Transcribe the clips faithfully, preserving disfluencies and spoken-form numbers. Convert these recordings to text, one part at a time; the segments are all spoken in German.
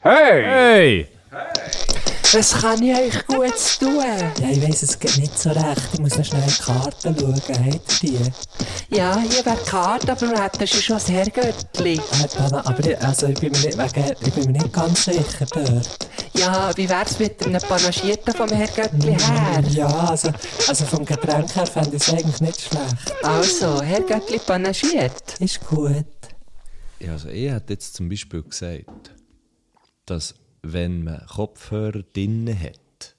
Hey! Hey! Was kann ich euch Gutes tun? Ja, ich weiss, es geht nicht so recht. Ich muss noch schnell in die Karten schauen. Habt ihr die? Ja, hier wäre die Karte, aber wir hätten schon das Herrgöttli. Äh, aber ich, also ich, bin mir nicht, wegen, ich bin mir nicht ganz sicher dort. Ja, wie wär's mit einem Panagierten vom Herrgöttli her? Ja, also, also vom Getränk her fände ich es eigentlich nicht schlecht. Also, Herrgöttli panagiert. Ist gut. Ja, also ich hätte jetzt zum Beispiel gesagt, dass wenn man Kopfhörer drinnen hat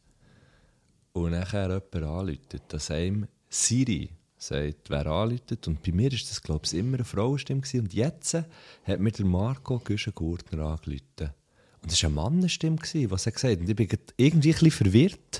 und nachher jemand anruft, dass einem Siri sagt, wer anruft. Und bei mir war das, glaube ich, immer eine Frauenstimme. Und jetzt hat mir der Marco Güschen-Gurtner angerufen. Und es war eine Mannenstimme, die gesagt hat. Und ich bin irgendwie ein bisschen verwirrt,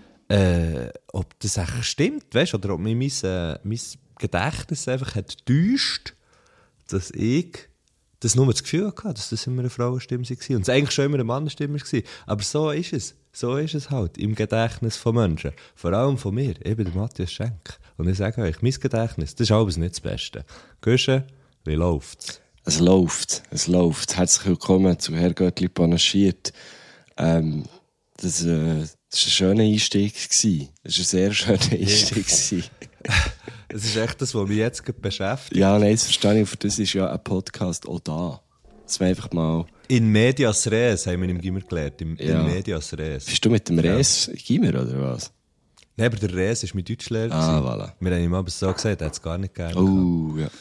äh, ob das eigentlich stimmt, weißt, oder ob mich mein, äh, mein Gedächtnis einfach hat getäuscht, dass ich das nur das Gefühl hatte, dass das immer eine Frauenstimme war. Und es eigentlich schon immer eine Mannenstimme war. Aber so ist es. So ist es halt im Gedächtnis von Menschen. Vor allem von mir. Ich bin der Matthias Schenk. Und ich sage euch, mein Gedächtnis, das ist alles nicht das Beste. Güschen, wie läuft's? Es läuft, es läuft. Herzlich willkommen zu Herrgöttli panagiert. Ähm, das, äh, das war ein schöner Einstieg. Das war ein sehr schöner Einstieg. Es ist echt das, was mich jetzt beschäftigt. Ja, nein, das verstehe ich. Für das ist ja ein Podcast auch da. Das war einfach mal... In medias res, haben wir im Gimmer gelernt. Im, Ja. In medias res. Bist du mit dem Res im Gimmer, oder was? Nein, aber der Res ist mein Deutschlehrer. Ah, gewesen. voilà. Wir haben ihm aber so gesagt, er hat es gar nicht gerne Oh, ja.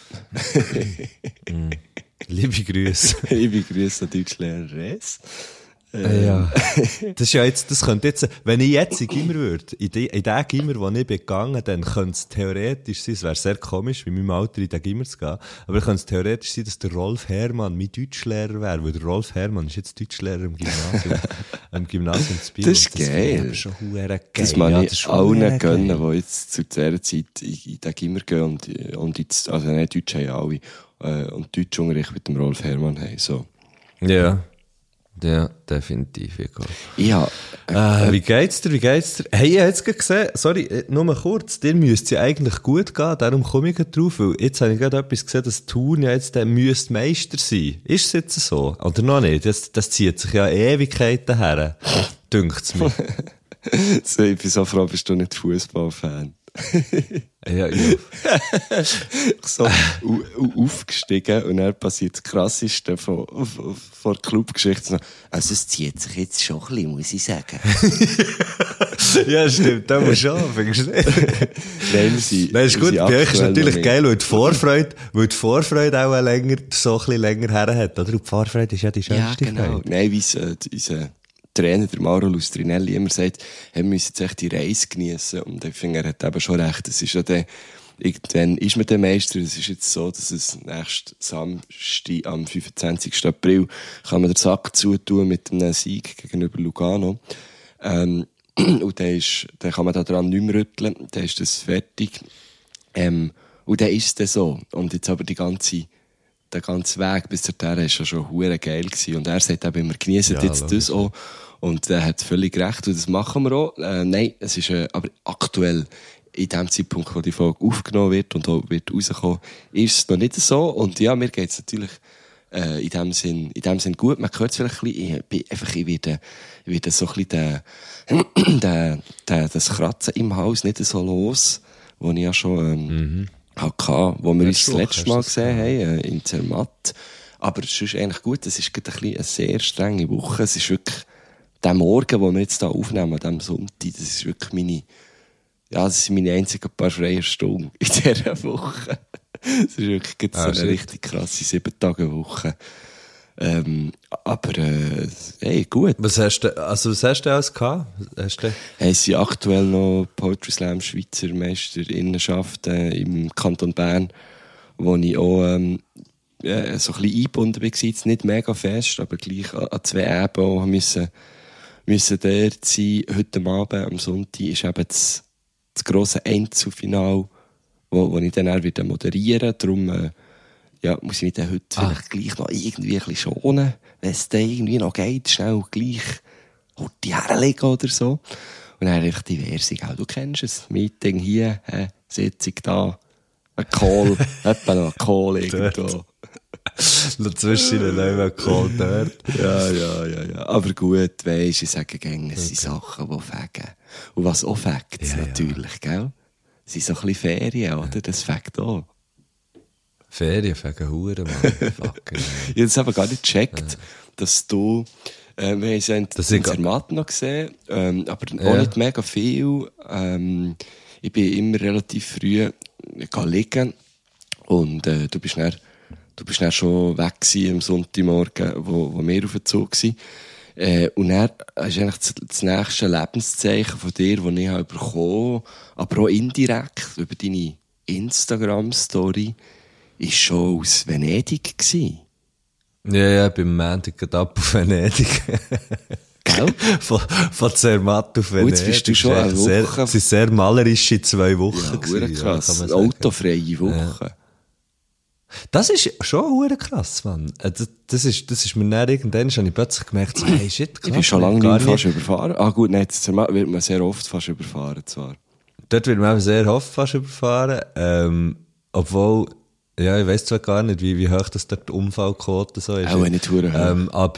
gehabt. Liebe Grüße. Liebe Grüße an Deutschlehrer Res. Äh, ja. Das ist ja jetzt, das könnte jetzt, wenn ich jetzt in Gimmer würde, in, die, in den Gimmer, wo ich bin gegangen, dann könnte es theoretisch sein, es wäre sehr komisch, wie in meinem Alter in den Gimmer zu gehen, aber könnte es theoretisch sein, dass der Rolf Herrmann mein Deutschlehrer wäre, weil der Rolf Herrmann ist jetzt Deutschlehrer im Gymnasium, im Gymnasium zu Biel. Das ist das geil. Das ist schon verdammt geil. Das mag ja, ich das ist allen verdammt gönnen, geil. die jetzt zu dieser Zeit in, in den Gimmer gehen und, und jetzt, also nicht Deutsch haben alle, äh, und Deutschunterricht mit dem Rolf Herrmann haben, so. Ja. Ja, definitiv. Ja, Äh, wie geht's dir? Wie geht's dir? Hey, ich habe jetzt gerade gesehen, sorry, äh, nur mal kurz, dir müsste es ja eigentlich gut gehen, darum komme ich gerade drauf, weil jetzt habe ich gerade etwas gesehen, dass Thun ja jetzt der müsste Meister sein. Ist es jetzt so? Oder noch nicht? Das, das zieht sich ja Ewigkeiten her, dünkt's mir. so, ich bin so froh, bist du nicht Fußballfan. Ja, ja. so u- u- aufgestiegen und dann passiert das Krasseste von, von, von der Clubgeschichte. Also es zieht sich jetzt schon ein bisschen, muss ich sagen. Ja, stimmt, da muss schon, findest du nicht? Nein, wir sind, Nein, ist wir gut, sind bei euch ist aktuell natürlich noch nicht. geil, weil die Vorfreude, weil die Vorfreude auch länger, so ein bisschen länger her hat, oder? Und die Vorfreude ist ja die schönste Ja, genau. Freude. Nein, wie es, äh, unser Trainer, der Mauro Lustrinelli, immer sagt, wir müssen jetzt echt die Reise geniessen. Und ich finde, er hat eben schon recht. Es ist ja der, irgendwann ist man der Meister. Es ist jetzt so, dass es nächsten Samstag, am fünfundzwanzigsten April, kann man den Sack zutun mit einem Sieg gegenüber Lugano. Ähm, und dann ist, dann kann man da dran nicht mehr rütteln. Dann ist das fertig. Ähm, und dann ist es dann so. Und jetzt aber die ganze, der ganze Weg bis dorthin war ja schon hure geil gewesen. Und er sagt eben immer, geniessen Ja, jetzt logisch. das auch. Und er hat völlig recht. Und das machen wir auch. Äh, nein, es ist, äh, aber aktuell, in dem Zeitpunkt, wo die Folge aufgenommen wird und auch wird rauskommen, ist es noch nicht so. Und ja, mir geht es natürlich, äh, in dem Sinn, in dem Sinn gut. Man hört es vielleicht ein bisschen, ich, bin einfach, ich werde, ich werde so ein bisschen den, den, den, das Kratzen im Haus nicht so los, wo ich ja schon, ähm, Mhm. hatte, wo wir uns Letzte das Woche letzte hast Mal du das gesehen haben, äh, in Zermatt. Aber es ist eigentlich gut, es ist gerade ein bisschen eine sehr strenge Woche. Es ist wirklich, der Morgen, den wir jetzt hier aufnehmen, an diesem Sonntag, das ist wirklich meine, ja, das sind meine einzigen paar freie Stunden in dieser Woche. Es ist wirklich gerade Ah, so eine shit. richtig krasse sieben-Tage-Woche. Ähm, aber, äh, hey, gut. Was hast du, also was hast du alles gehabt? Hast du, Hey, es sind aktuell noch Poetry Slam Schweizer Meisterinnenschaften äh, im Kanton Bern, wo ich auch ähm, äh, so ein bisschen eingebunden war, jetzt nicht mega fest, aber gleich an, an zwei Ebenen auch müssen, müssen dort sein. Heute Abend, am Sonntag, ist eben das, das grosse Einzelfinale, wo, wo ich dann auch wieder moderieren. Darum äh, ja, muss ich mich dann heute Ah. vielleicht gleich noch irgendwie ein bisschen schonen, wenn es dann irgendwie noch geht, schnell gleich Horti herlegen oder so. Und dann einfach diverse, gell? Du kennst es. Meeting hier, äh, Sitzung da, ein Call, etwa noch ein Call irgendwo. Dazwischen in den Cold dort. Ja, ja, ja, ja. Aber gut, weisst, ich sage gerne, es sind Sachen, die fegen. Und was auch fegt, Ja, natürlich, gell? Es sind so ein bisschen Ferien, oder? Das fegt auch. Ferien fegen Huren, Mann. Fucking. Ich habe das aber gar nicht gecheckt, dass du, äh, wir haben es ja in, Das in ich ga- Zermatt noch gesehen, ähm, aber auch Ja. nicht mega viel. Ähm, ich bin immer relativ früh gegangen liegen und äh, du bist dann, du bist dann schon weg gewesen am Sonntagmorgen, wo, wo wir auf dem Zug waren. Äh, und dann ist eigentlich das, das nächste Lebenszeichen von dir, das ich habe bekommen habe, aber auch indirekt über deine Instagram-Story, ist schon aus Venedig gewesen. Ja, ja, beim Montag geht ab auf Venedig. Gell? von, von Zermatt auf Venedig. jetzt bist du schon Das eine ist sehr- Woche- Es sind sehr malerische zwei Wochen. Ja, gewesen, hure ja, krass. kann man sagen. Autofreie Woche. Das ist schon hure krass, Mann. Äh, Das, das ist, das ist mir dann irgendwann schon ich plötzlich gemerkt, so, hey, shit, krass. Ich bin schon man lange gar nicht mehr fast überfahren. Ah gut, nein, jetzt wird man sehr oft fast überfahren zwar. Dort wird man eben sehr oft fast überfahren. Ähm, obwohl, ja, ich weiss zwar gar nicht, wie, wie hoch das dort die Unfallquote so ist. Auch nicht hure hoch. Ähm, aber,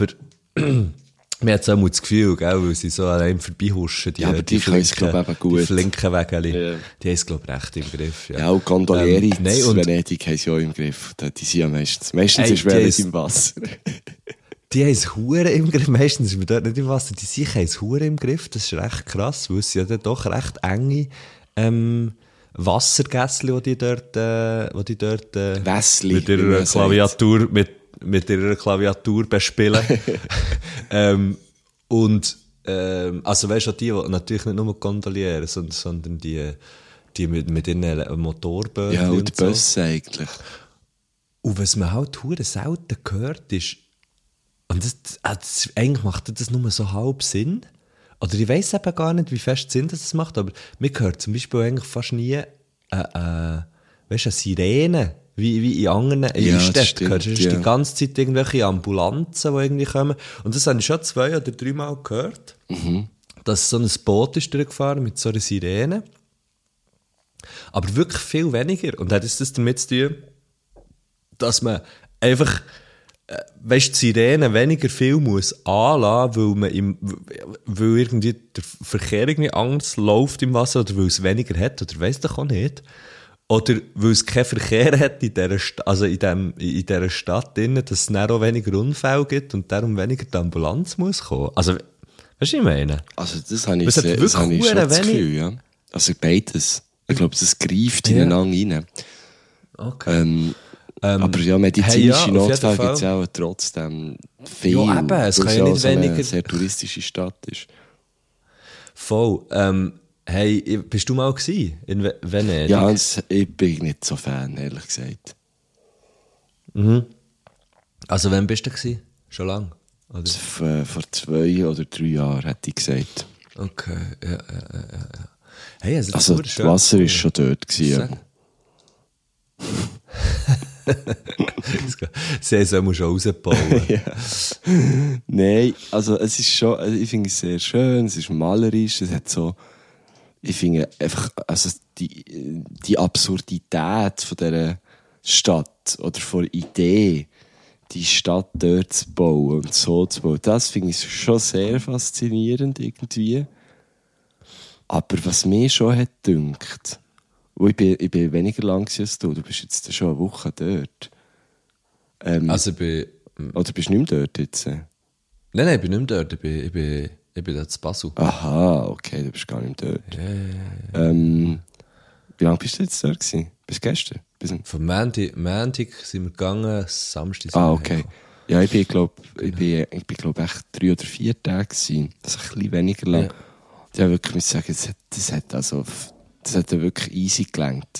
mir hat auch mal das Gefühl, gell, weil sie so an einem vorbeihuschen. Die, Ja, aber die können es, flinken- glaub ich, eben gut. Die flinken Wägeli. Ja. Die haben es, glaub ich, recht im Griff. Ja, Ja, und Gondolieri Ähm, nein, in und- Venedig haben sie auch im Griff. Da- Die sind ja meistens. Meistens Ey, ist die Venedig ist- im Wasser. Die haben es hure im Griff. Meistens ist man dort nicht im Wasser. Die sich haben es hure im Griff. Das ist recht krass, weil es ja dann doch recht enge, ähm, Wassergässli, die die dort, äh, die die dort, äh, Wässli, mit wie ihrer man Klaviatur, mit, mit ihrer Klaviatur bespielen. ähm, und, ähm, also weisst du, die, die natürlich nicht nur gondolieren, sondern, sondern die, die mit, mit ihren Motorböten Ja, und und die so. Busse eigentlich. Und was man halt hure selten hört, ist, und das, das, eigentlich macht das nur so halb Sinn. Oder ich weiss eben gar nicht, wie fest Sinn das macht, aber mir hört zum Beispiel eigentlich fast nie, äh, äh, weißt du, eine Sirene, wie, wie in anderen Ja, das Innenstädten stimmt, gehört. Es ist ja. die ganze Zeit irgendwelche Ambulanzen, die irgendwie kommen. Und das habe ich schon zwei oder dreimal gehört, Mhm. dass so ein Boot ist durchgefahren mit so einer Sirene. Aber wirklich viel weniger. Und hat es das damit zu tun, dass man einfach, äh, weißt, die Sirene weniger viel muss anlassen, weil man im, weil irgendwie der Verkehr irgendwie anders läuft im Wasser oder weil es weniger hat, oder weiss doch auch nicht. Oder weil es keinen Verkehr hat in dieser, Sta- also in dem, in dieser Stadt drin, dass es dann auch weniger Unfälle gibt und darum weniger die Ambulanz muss kommen. Also, weißt du, was ich meine? Also, das habe ich, Es hat sehr, das wirklich habe ich schon hure das wenig- Gefühl, ja. Also, beides. Ich glaube, das greift Ja. ineinander rein. Okay. Ähm, Ähm, aber ja, medizinische hey, ja, auf jeden Notfälle Fall. gibt es ja auch trotzdem viel. Ja, eben, es weil kann ja auch nicht so eine weniger- sehr touristische Stadt ist. Voll. Ähm, hey, bist du mal gewesen in Ve- Venedig? Ja, das, ich bin nicht so Fan, ehrlich gesagt. Also, wann bist du gewesen? Schon lang? Oder? F- äh, Vor zwei oder drei Jahren, hätte ich gesagt. Okay, ja, ja, ja, ja. ja. Hey, also, das Also, ist das schön. Wasser war schon dort. Gewesen, ja. Sie haben es auch schon rausgebaut. Nein, also es ist schon, also ich finde es sehr schön, es ist malerisch, es hat so, ich finde einfach, also die, die Absurdität von dieser Stadt oder von der Idee, die Stadt dort zu bauen und so zu bauen, das finde ich schon sehr faszinierend irgendwie. Aber was mir schon hat gedünkt, und ich bin, ich bin weniger lang gewesen als du, du bist jetzt schon eine Woche dort. Ähm, Also, ich bin. oder bist du nicht mehr dort jetzt? Nein, nein, ich bin nicht mehr dort. Ich bin, ich bin, ich bin dort zu Basel. Aha, okay, du bist gar nicht dort. Ähm, wie lange bist du jetzt dort gewesen? Bis gestern? Bis Von Montag, Montag sind wir gegangen, Samstag sind ah, wir okay. heimgekommen. Ja, ich bin, glaub, ich bin, ich bin, glaub, echt drei oder vier Tage gewesen. Das ist ein bisschen weniger lang. Ja. Ja, wirklich, muss ich sagen, das hat, das hat also, das hat ja wirklich easy gelangt.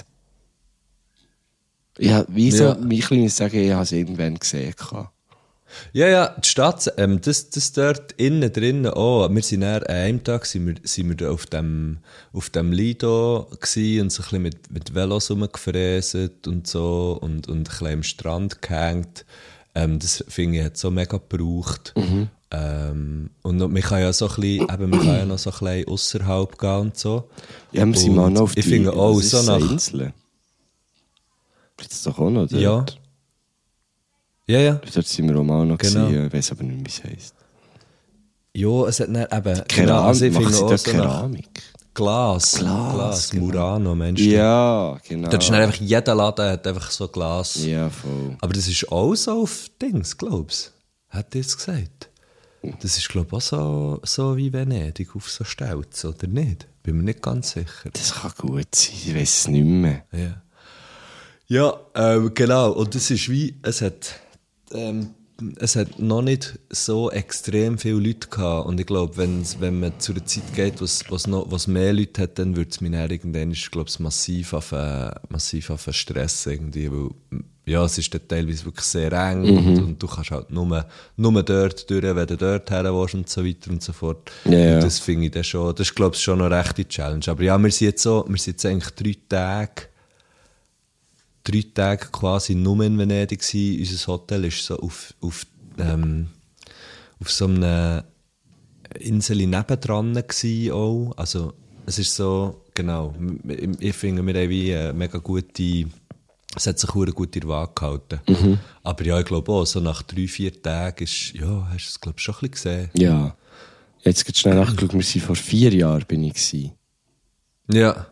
Ja, wieso, Ja. ich muss sagen, ich habe es irgendwann gesehen. gehabt. Ja, ja, die Stadt, ähm, das, das dort innen drinnen auch. Wir sind dann, an einem Tag sind wir, sind wir da auf dem, auf dem Lido gsi und so ein bisschen mit, mit Velos rumgefräset und so und, und ein bisschen am Strand gehängt. Ähm, das finde ich, hat so mega gebraucht. Ähm, und noch, man kann ja so ein bisschen, eben, man kann ja noch so ein bisschen ausserhalb gehen und so. Ja, wir sind mal Und noch auf ich die, finde auch was ist so das, nach, Inseln. Gibt's doch auch noch dort? ja. Ja, ja. Dort sind wir auch mal noch Genau. gewesen. Ich weiss aber nicht, wie es heisst. Ja, es hat nicht eben... Keramik, also ich machen finde sie auch dort so nach Keramik? Glas. Glas, Glas, genau. Murano, Mensch. du. Ja, genau. Dort ist dann einfach, jeder Laden hat einfach so Glas. Ja, voll. Aber das ist auch so auf Dings, glaubst du? Hat ihr es gesagt? Das ist, glaube ich, auch so, so wie Venedig auf so Stelz, oder nicht? Bin mir nicht ganz sicher. Das kann gut sein, ich weiss es nicht mehr. Ja, ja ähm, genau. Und es ist wie, es hat, ähm, es hat noch nicht so extrem viele Leute gehabt. Und ich glaube, wenn man zu einer Zeit geht, wo es mehr Leute hat, dann wird es mich dann irgendwann, glaube ich, massiv auf, äh, massiv auf Stress irgendwie. Weil, ja, es ist dann teilweise wirklich sehr eng Mhm. und, und du kannst halt nur, nur dort durch, wenn du dort her willst und so weiter und so fort. Ja, ja. Und das finde ich dann schon, das ist, glaube ich, schon eine rechte Challenge. Aber ja, wir sind jetzt so, wir sind jetzt eigentlich drei Tage, drei Tage quasi nur in Venedig gewesen. Unser Hotel war so auf, auf, ähm, auf so einer Insel nebendran gewesen auch. Also, es ist so, genau, ich finde, wir haben wie eine mega gute, es hat sich eine gute Waage gehalten. Mhm. Aber ja, ich glaube auch, so nach drei, vier Tagen ist, ja, hast du es, glaube ich, schon ein bisschen gesehen. Ja. Jetzt geht schnell nachgeschaut, wir waren vor vier Jahren bin ich gewesen. Ja.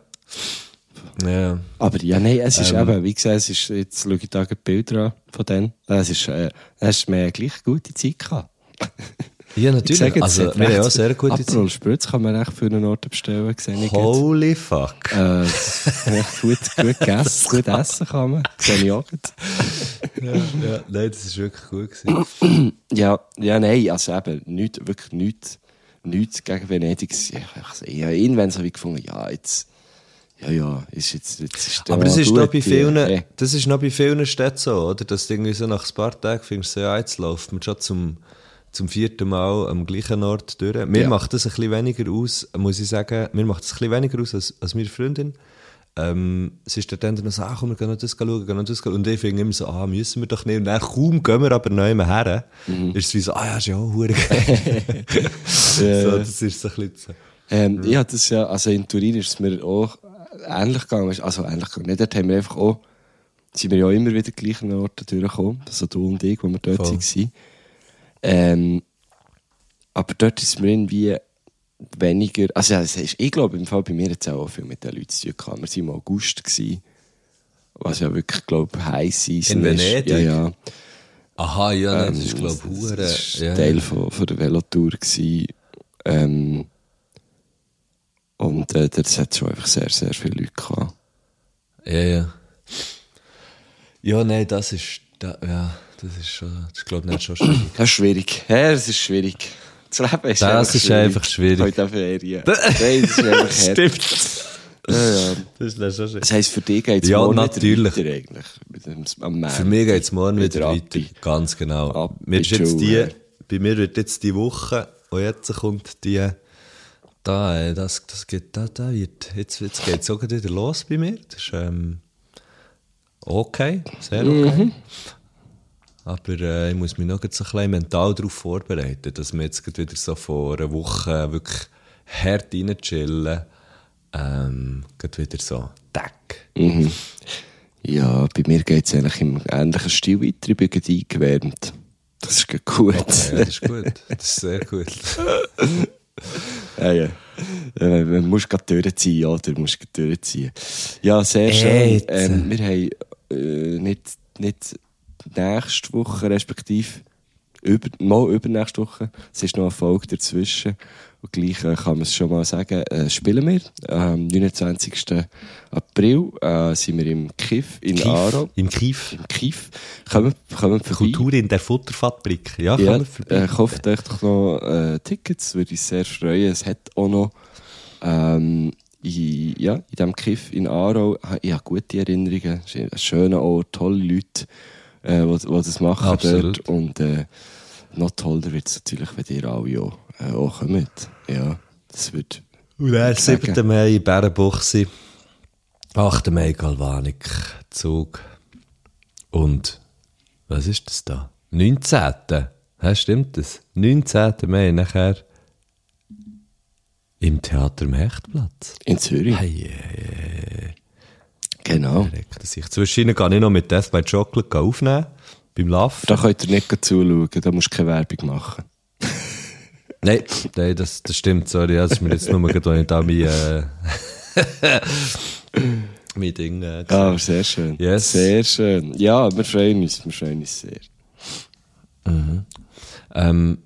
Ja. Aber ja, nein, es ist Ähm. eben, wie gesagt, es ist, jetzt schaue ich da die Bilder an von denen. Es ist, äh, es ist mir gleich eine gute Zeit gehabt. Ja, Ich natürlich. sage jetzt, Also, es hat wir haben recht- auch sehr gute Zeit. Aperol Spritz kann man echt für einen Ort bestellen, sehe ich jetzt. Holy fuck. Äh, echt gut, gut gegessen, gut essen kann man. Sehe ich auch gut. Ja, ja, nein, das war wirklich gut gewesen. Ja, ja, nein, also eben, nichts, wirklich nichts, nichts gegen Venedig. Ja, ich habe irgendwann so wie gefunden, ja, jetzt, ja, ja, ist jetzt, jetzt ist Aber der das ist, gut, noch bei vielen, ja. das ist noch bei vielen Städten so, oder? Dass du irgendwie so nach ein paar Tagen findest, so, ja, jetzt läuft man schon zum, zum vierten Mal am gleichen Ort durch. Mir Ja. macht das ein bisschen weniger aus, muss ich sagen, mir macht das ein bisschen weniger aus als, als meine Freundin. Ähm, es ist dann noch so, ah, komm, wir gehen noch das schauen, gehen noch das schauen. Und ich finde immer so, ah, müssen wir doch nicht. Und dann kaum gehen wir aber neu her, Mhm. ist es wie so, ah ja, ist ja auch verdammt geil. So, das ist so ein bisschen so. Ähm, ja, das ja, also in Turin ist es mir auch ähnlich gegangen. weißt du, Also ähnlich gegangen. Nicht, dort haben wir einfach auch, sind wir ja immer wieder die gleichen Orte durchgekommen. Also du und ich, wo wir dort Voll. waren. Ähm, aber dort ist mir irgendwie weniger, also ja, es ist, ich glaube, im Fall bei mir jetzt auch viel mit den Leuten zu tun gehabt. Wir waren im August gewesen, was ja wirklich, glaube ich, heiß Season In ist. Venedig? Ja, ja. Aha, ja, nein, das Ähm, ist, glaube ich, das hure. ist Ja, Teil von, von der Velotour gewesen. Ähm, und äh, dort hat es schon einfach sehr, sehr viele Leute gehabt. ja, ja. Ja, nein, das ist, da, ja, das ist schon, das ist, glaube ich, nicht schon schwierig. Das ist schwierig. Ja, das ist schwierig. Das Leben ist Das einfach ist schwierig. einfach schwierig. Heute auf Ferien. Nein, das ist einfach hart. Stimmt. Ja, ja. Das ist dann schon schwierig. Das heisst, für dich geht es Ja, morgen natürlich. wieder weiter eigentlich. Mit dem, am Montag. Für mich geht es morgen wieder, Wieder weiter. ab. Ganz genau. Ab Mir ist in die jetzt die, Schule. bei mir wird jetzt die Woche, und jetzt kommt die, da, äh, das, das geht, da, da wird, jetzt, jetzt geht es auch gerade wieder los bei mir. Das ist, ähm, okay, sehr okay. Mhm. Aber äh, ich muss mich noch jetzt ein bisschen mental darauf vorbereiten, dass wir jetzt gerade wieder so vor einer Woche wirklich hart rein chillen. Ähm, gerade wieder so, tack. Mhm. Ja, bei mir geht es eigentlich im ähnlichen Stil weiter. Ich bin gerade eingewärmt. Das ist gut. Okay, ja, das ist gut. Das ist sehr gut. Ja, ja. Äh, Man muss gerade durchziehen, oder? Du musst gerade durchziehen. Ja, sehr schön. Jetzt. Ähm, wir haben äh, nicht, nicht nächste Woche, respektive über, mal übernächste Woche. Es ist noch eine Folge dazwischen. Und gleich äh, kann man es schon mal sagen, äh, spielen wir. Am neunundzwanzigsten April äh, sind wir im Kiff in Kief. Aarau. Im Kief. Im Kiff. Kommen, kommen vorbei. Kultur in der Futterfabrik. Ja, Ja, kommen vorbei. äh, kauft euch doch noch äh, Tickets, würde ich sehr freuen. Es hat auch noch ähm, in, ja, in diesem Kiff in Aarau, ich habe gute Erinnerungen. Es ist ein schöner Ort, tolle Leute, äh, die, die das machen Absolut. dort. Und äh, noch toller wird es natürlich, wenn ihr alle auch, äh, auch kommt. Ja, das wird... Und dann sagen. siebten Mai Bärenbuchsi, achten Mai Galvanik, Zug. Und, was ist das da? neunzehnten Ja, stimmt das? neunzehnten Mai, nachher im Theater am Hechtplatz. In Zürich. Hey, äh, Genau. verreckt das sich. Zwischen gehe ich noch mit Death by Chocolate aufnehmen. beim Laufen. Da könnt ihr nicht zuschauen, da musst du keine Werbung machen. Nein, nein das, das stimmt, sorry. Das ist mir jetzt nur gerade, wenn ich da mein, äh, mein Ding äh, gesehen. Ah, sehr schön. Yes. Sehr schön. Ja, wir freuen uns, wir freuen uns sehr. Mhm. Ähm,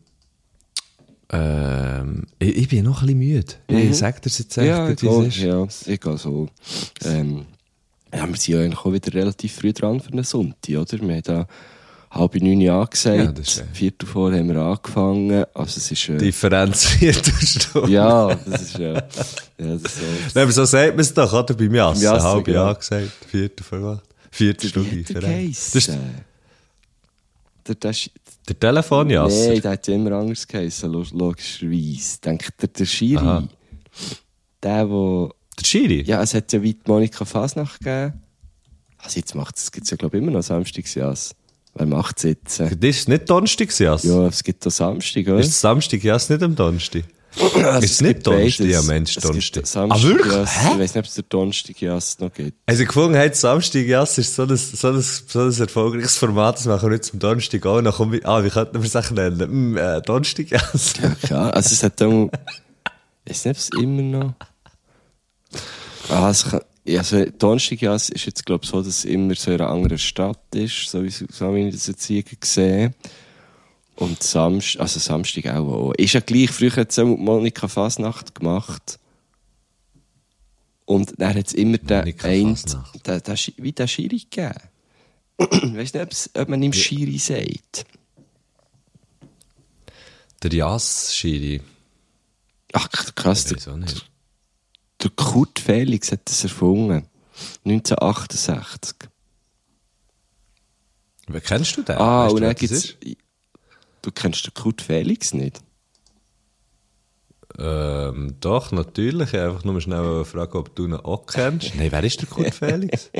ähm, ich, ich bin noch ein bisschen müde. Mhm. Ich sag dir jetzt echt, ja, wie es ist. Ja, ich gehe so. Ähm, ja, wir sind ja eigentlich auch wieder relativ früh dran für einen Sonntag, oder? Wir haben da halb neun angesagt, Ja, das ist, äh, Viertel vor haben wir angefangen. Also es ist, äh, Differenz Viertelstunde. ja, das ist ja, ja das ist so. Nein, aber so sagt man es doch, oder? Beim Jassen. Jassen, Halb genau. Jahr gesagt, Viertel vor acht. Viertelstunde Wie hat der Differenz. Das ist geheissen? Der, der, ist- der Telefonjasser. Nein, der hat ja immer anders geheissen, lo- logischerweise. Denkt der, der Schiri, Aha. der, wo, Der Schiri? ja, es hat ja wie die Monika Fasnacht gegeben. Also jetzt macht es, gibt es ja glaube ich immer noch Samstagsjass. Wer macht es jetzt? Das ist nicht Donnerstag, Jass. Ja, es gibt auch Samstag, oder? Ist es Samstag, Jass, nicht am Donnerstag? Also ist es nicht gibt Donnerstag? beides. Ja, Mensch, Es Donnerstag. gibt Samstag, Ah, wirklich? Jass. Hä? Ich weiß nicht, ob es der Donnerstag Jass noch gibt. Also, gefunden hat, Samstag, Jass ist so ein, so ein, so ein erfolgreiches Format, das machen wir jetzt am Donnerstag auch. Dann kommen wir, ah, wie könnten wir es auch nennen? Hm, äh, Donnerstag, Jass. Ja, klar. Also es hat auch, ich weiß nicht, ob es immer noch, ah, es kann, also Donnerstag Jass ist jetzt glaube ich so, dass es immer so in einer anderen Stadt ist, so wie, so wie ich das jetzt hier gesehen. Und Samstag, also Samstag auch, auch. Ist ja gleich, früher hat es auch mit Monika Fasnacht gemacht. Und dann hat es immer den Monika einen, Fasnacht. den, den, Schi- wie den Schiri gegeben. Ich weiss nicht, ob's- ob man ihm Schiri sagt. Der Jass-Schiri. Ach, krass, Ich der, weiß auch nicht. der Kurt Felix hat das erfunden. neunzehnhundertachtundsechzig. Wer kennst du den? Ah, Weißt und du, dann wer das gibt's, ist? du kennst den Kurt Felix nicht? Ähm, doch, natürlich. Ich wollte einfach nur schnell fragen, ob du ihn auch kennst. Nein, wer ist der Kurt Felix?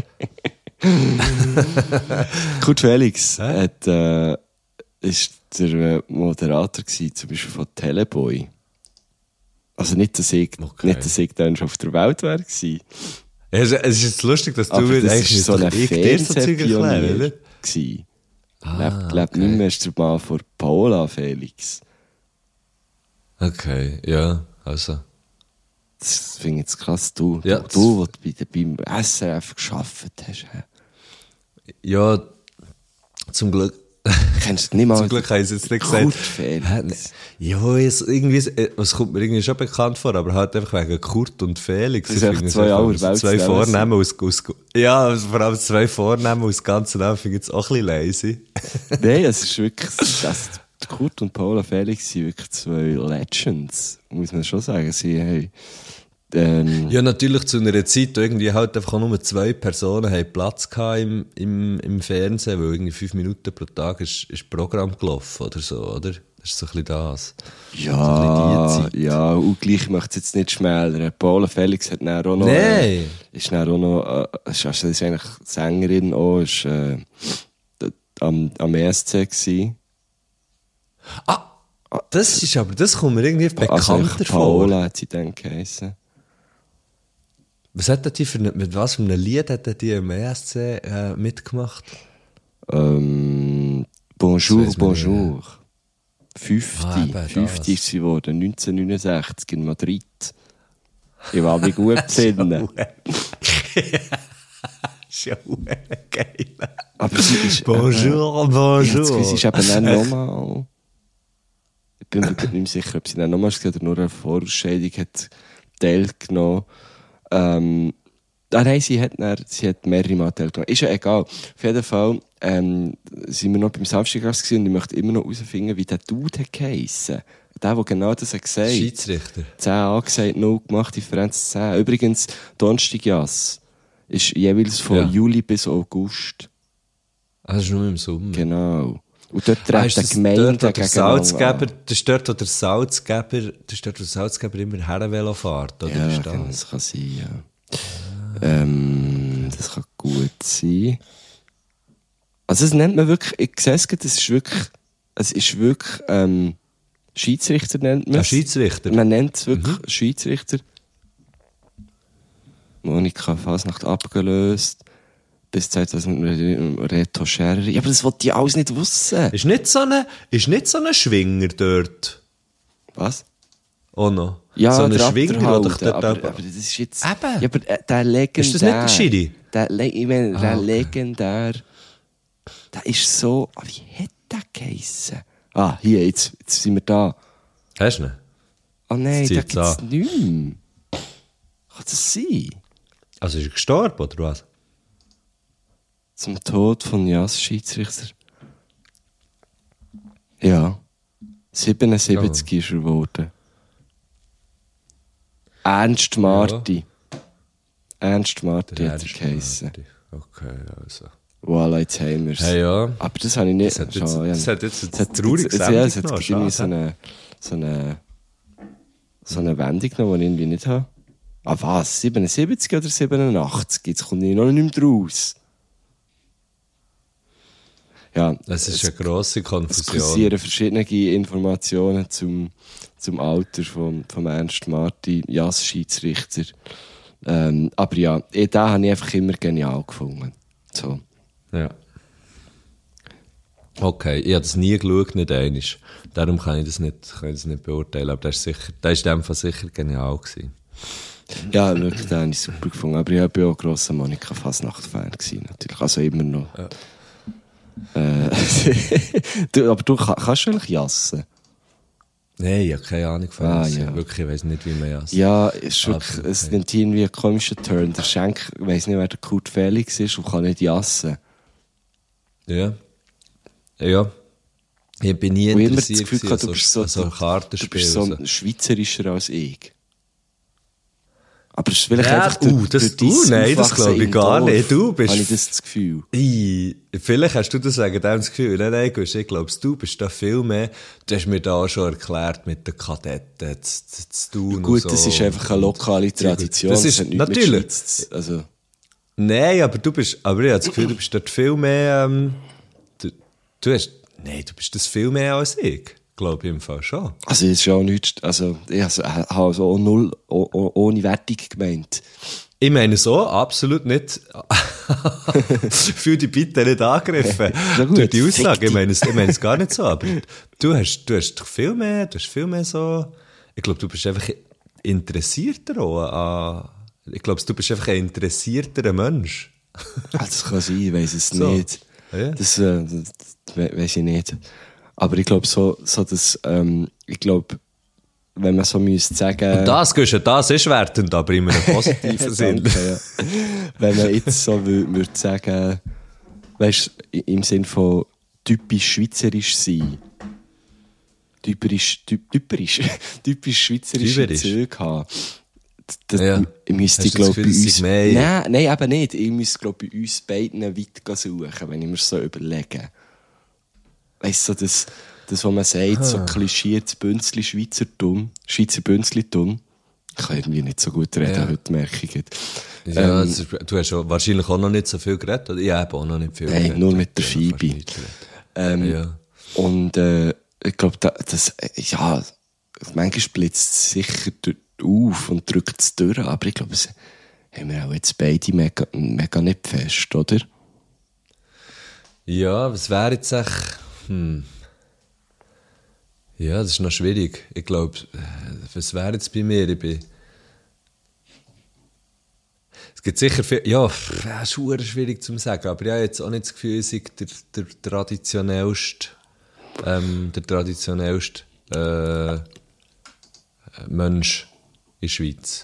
Kurt Felix Hä? hat, äh, ist der äh, Moderator gewesen, zum Beispiel von Teleboy. Also nicht, dass ich, Okay. nicht, dass ich dann schon auf der Welt wäre gewesen. Ja, es es ist jetzt lustig, dass du Aber mir das eigentlich ist so ein ich dir so Zeug erklären, Fernsehpionier oder? gewesen. Ah, lebt, lebt okay. nicht mehr, ist der Mann von Paula Felix. Okay, ja, also. Das finde ich jetzt krass. Du, Ja, du, du, wo du bei der- beim S R F gearbeitet hast. hä? Ja, zum Glück. Kennst du nicht mal Zum Glück haben sie jetzt nicht gesagt. Kurt Felix. Hä, ne- Ja, es, irgendwie, äh, es kommt mir irgendwie schon bekannt vor, aber halt einfach wegen Kurt und Felix. Das Ich sind finde einfach es zwei einfach- aller Zwei Weltnamen. Vornamen aus, aus, ja, also vor allem zwei Vornamen aus ganzen Namen finde ich jetzt auch ein bisschen lazy. Nein, es ist wirklich, das, Kurt und Paula Felix sind wirklich zwei Legends, muss man schon sagen. Sie haben, ähm, Ja, natürlich zu einer Zeit, wo irgendwie halt einfach auch nur zwei Personen haben Platz gehabt im, im, im Fernsehen, weil irgendwie fünf Minuten pro Tag ist, ist Programm gelaufen oder so, oder? Das ist so ein bisschen das. ja, so ein bisschen die Zeit. ja, und gleich möchte es jetzt nicht schmälern. Paula Felix hat dann auch noch, Nein! äh, ist dann auch noch, äh, ist, also ist eigentlich Sängerin auch, ist, äh, d- am, am E S C gewesen. Ah! Das ist aber, das kommt mir irgendwie bekannter Also eigentlich vor. Paula hat sie dann geheissen. Was hat denn die für eine, mit was für einem Lied hat denn die im E S C äh, mitgemacht? Ähm, Bonjour, Das weiss man Bonjour. fünfzig. Ah, eben das. fünfzig ist sie geworden, neunzehnhundertneunundsechzig in Madrid. Ich war mich gut besinnen. ist ja geil. Aber sie ist. Bonjour, Äh, bonjour. sie ist eben dann nochmal. Ich bin mir nicht mehr sicher, ob sie dann nochmal oder nur eine Vorausscheidung hat teilgenommen. Ähm, ah, nein, sie hat, dann, sie hat mehrere Mal teilgenommen. Ist ja egal. Auf jeden Fall ähm, sind wir noch beim Samstagras gewesen und ich möchte immer noch herausfinden, wie der Dude hat geheissen. Der, der genau das hat gesagt. Schiedsrichter. zehn angesagt, null gemacht, Differenz zehn. Übrigens, Donnerstagjass ist jeweils von Ja. Juli bis August. Ah, das ist nur im Sommer. Genau. Und dort Ah, ist treten das Gemeinden dort, wo der gegeneinander Salzgeber, an. das ist dort, wo der Salzgeber, das ist dort, wo der Salzgeber immer Herrenvelo fährt, oder? Ja, Ist genau, das? das kann sein, ja. Ähm, das kann gut sein. Also, das nennt man wirklich, ich sehe es gerade, das ist wirklich, es ist wirklich, ähm, Schiedsrichter nennt man Ein es. Schiedsrichter. Man nennt es wirklich Schiedsrichter. Monika Fasnacht abgelöst. bis zweitausend Reto Scherer. Ja, aber das wollte ich alles nicht wissen. Ist nicht so ein, ist nicht so ein Schwinger dort? Was? Oh no. Ja, so ein der Schwinger, der Abderhalter, doch dort... aber, Aber, aber das ist jetzt... Eben. Ja, aber äh, der legendär... Ist das nicht der Schiri? Der, Le ich meine, Ah, der okay. legendär... Der ist so... Ah, wie hat der geheissen? Ah, hier, jetzt, jetzt sind wir da. Hast du ihn? Oh nein, Jetzt da zieht's gibt's an. nichts mehr. Kann das sein? Also ist er gestorben, oder was? Zum Tod von Jas Schiedsrichter. Ja. siebenundsiebzig Oh. ist er geworden. Ernst Marti. Ernst Marti Der hat er Ernst geheissen. Marti. Okay, also. Voilà, jetzt haben wir's. Hey, ja. Aber das habe ich nicht... Das hat jetzt, schon, ja. das hat jetzt ein Es hat- trauriges es- ja, es hat Sendung irgendwie genommen, so eine, so eine, so eine Wendung genommen, die ich irgendwie nicht habe. Ah was? siebenundsiebzig oder siebenundachtzig? Jetzt komme ich noch nicht mehr raus. Ja, Es ist eine grosse es Konfusion. kursieren verschiedene Informationen zum, zum Alter von, von Ernst Marti, Jas Schiedsrichter. Ähm, aber ja, eh, den habe ich einfach immer genial gefunden. So. Ja. Okay, ich habe das nie geschaut, nicht einmal. Darum kann ich das nicht, kann ich das nicht beurteilen. Aber der ist sicher, der ist in dem Fall sicher genial gewesen. Ja, wirklich, den habe ich super gefunden. Aber ich war auch ein grosser Monika Fasnacht-Fan gewesen, natürlich. Also immer noch. Ja. Äh, du, aber du kann, kannst du eigentlich jassen? Nein, ich habe keine Ahnung von Ah, was. ja. Wirklich, ich weiss nicht, wie man das. Ja, es, ist wirklich, Absolut, es okay. nimmt irgendwie einen komischen Turn. Der Schenk, ich weiss nicht, wer der Kurt Felix ist und kann nicht jassen. Ja. Ja. Ich bin nie Und immer das interessiert Gefühl gehabt, du gewesen bist so, an so, an so du Kartenspielen. bist so so. schweizerischer als ich. Aber es ist vielleicht Ja, einfach uh, das- dein uh, nein, das Aufwachsen glaube ich im gar Dorf, nicht. Du bist- habe ich das, das Gefühl. I, vielleicht hast du das wegen dem das Gefühl. Nein, nein, Gusch, ich glaube, du bist da viel mehr. Du hast mir da auch schon erklärt mit den Kadetten zu, zu, zu tun. Gut, und das so. ist einfach eine lokale Tradition. Das ist hat nichts mit natürlich. Schweiz zu- Also, Nein, aber du bist, aber ich habe das Gefühl, du bist dort viel mehr, ähm, du, du hast, nein, du bist das viel mehr als ich. Glaube ich im Fall schon. also es ist ja auch nichts, also ich also, habe also auch null, oh, oh, ohne Wertung gemeint. Ich meine so, absolut nicht. Fühl dich bitte nicht angegriffen. Ja gut, Durch die Aussage. fick dich. Ich meine es, ich meine es gar nicht so. Aber du hast, du hast doch viel mehr, du hast viel mehr so, ich glaube, du bist einfach interessierter auch an, ich glaube, du bist einfach ein interessierterer Mensch. Also, das kann sein, ich weiss es So. nicht. Ja. Das, äh, das we weiss ich nicht. Aber ich glaube so, so dass, ähm, ich glaube, wenn man so müsste sagen... Das, Gusch, das ist wertend, aber in einem positiven Sinn. Danke, ja. Wenn man jetzt so würde würd sagen, weißt du, im Sinn von typisch schweizerisch sein. Typisch, typ, typisch, typisch schweizerische Typerisch. Züge haben. Das, Ja. Ich müsste, Hast du das glaube bei Gefühl, das uns... sei mehr? Nein, nein, eben nicht. Ich müsste, glaube bei uns beiden weit gehen suchen, wenn ich mir so überlege. Weißt du, so das, das, was man sagt, so klischiertes Bünzli Schweizertum, Schweizer Bünzlitum. Ich kann irgendwie nicht so gut reden, Ja. heute merke ich. Ja, Ähm, das ist, du hast auch wahrscheinlich auch noch nicht so viel geredet, oder? Ich habe auch noch nicht viel Nein, geredet. nur mit der Ich habe fast Phoebe. nichts geredet. Ähm, Ja. Und äh, ich glaube, da, das, äh, ja, manchmal blitzt es sicher d- auf und drückt es durch, aber ich glaube, es haben wir auch jetzt beide mega, mega nicht fest, oder? Ja, was wäre jetzt echt, hm. Ja, das ist noch schwierig. Ich glaube, was wäre jetzt bei mir? Ich bin... Es gibt sicher viel, ja, pff, ja, ist verdammt schwierig zu sagen, aber ich habe jetzt auch nicht das Gefühl, ich sei der, der traditionellste, ähm, der traditionellste, äh, Mensch in der Schweiz.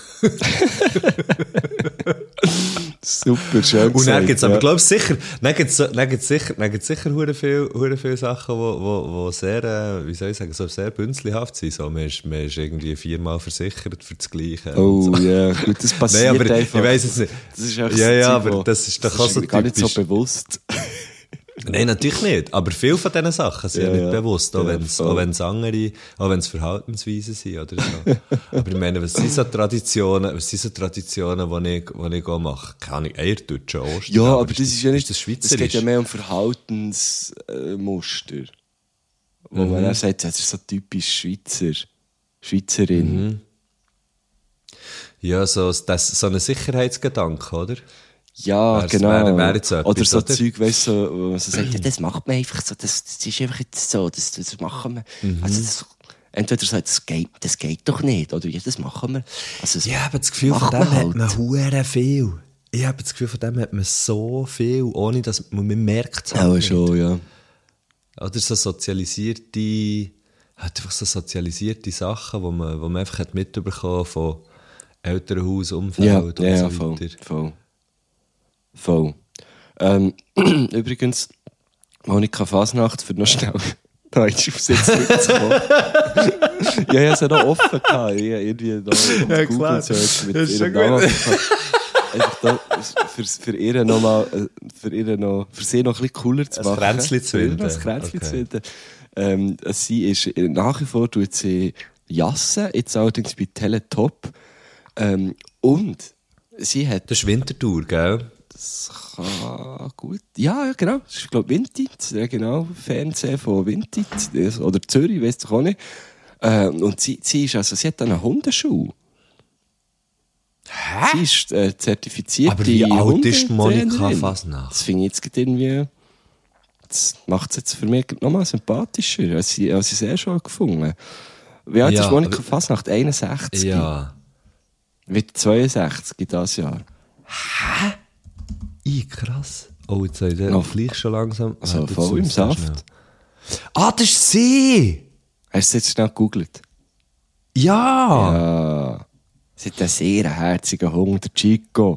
Super, schön Und dann gibt es aber, ja. glaube ich, sicher, dann gibt's, so- dann gibt's sicher, dann gibt's sicher hure viel, hure viel Sachen, wo, wo, wo sehr, äh, wie soll ich sagen, so sehr bünzlihaft sind. So, man ist, man ist irgendwie viermal versichert für das Gleiche. Oh und so. ja, gut, das passiert Nein, aber einfach. ich weiss jetzt nicht. Das ist einfach Ja, so ja, Zeug, aber wo- das ist doch das auch so ist gar nicht so typisch. bewusst. Nein, natürlich nicht. Aber viele von diesen Sachen sind ja, Ja, nicht ja. bewusst, auch Ja, wenn es voll. auch wenn's andere, auch wenn es Verhaltensweisen sind oder so. Aber ich meine, was sind so Traditionen, was sind so Traditionen, die ich, die ich auch mache? Keine Ahnung, Eierdeutschen, Ostern. Ja, aber das ist ja nicht, das es geht Schweizerisch. ja mehr um Verhaltensmuster. Wo man dann sagt, das ist so typisch Schweizer, Schweizerin. Ja, so, das, so ein Sicherheitsgedanke, oder? Ja, Wär's- genau. wär- wär jetzt so oder etwas, so oder? Zeug, weißt du, so, wo man so sagt, ja, das macht man einfach so, das, das ist einfach jetzt so, das, das machen wir. Mhm. Also das, entweder sagt, das geht, das geht doch nicht, oder ja, das machen wir. Also, das Ich habe das Gefühl, von macht dem man hat halt. man hure viel. Ich habe das Gefühl, von dem hat man so viel, ohne dass man, man merkt es Auch nicht. schon, ja. Oder so sozialisierte, halt einfach so sozialisierte Sachen, wo man, wo man einfach hat mitbekommen von Elternhaus, Umfeld Ja, und ja, so ja, voll, weiter. voll. Voll. Ähm, übrigens, Monika Fasnacht, für noch schnell da ist auf Sitz zurückzukommen. Ja, ich hatte sie noch offen gehabt. Ich habe irgendwie noch auf Ja, Google klar. Search mit Das ist ihrem schon Namen. gut. Einfach da, für, für ihr noch mal, äh, für ihr noch, für sie noch ein bisschen cooler zu Ein machen. Kränzchen zu Für ihr noch finden. Ein Kränzchen Okay. zu finden. Ähm, sie ist, nach wie vor tut sie Jassen, jetzt allerdings bei Teletop. Ähm, und sie hat Das ist Winterthur, gell? das kann gut. Ja, ja, genau. Das ist, glaube ich, Vinted. Ja, genau. Fernsehen von Vinted. Das- Oder Zürich, weiss ich auch nicht. Ähm, und sie, sie ist, also, sie hat einen Hundeschuh. Hä? Sie ist äh, zertifizierte Aber wie alt ist die Monika Hundetrainerin. Fasnacht? Das finde ich jetzt gerade irgendwie, das macht es jetzt für mich nochmal sympathischer, als ich, als ich es eh schon gefunden. Wie alt Ja, ist Monika aber- Fasnacht? einundsechzig? Ja. Wird zweiundsechzig in dieses Jahr. Ih, krass. Oh, jetzt habe ich den Noch- gleich schon langsam... Also Warte, voll im jetzt muss ich Saft. schnell- Ah, das ist sie! Hast du es jetzt schnell gegoogelt? Ja! Ja. Sie hat einen sehr herzigen Hund, der Chico.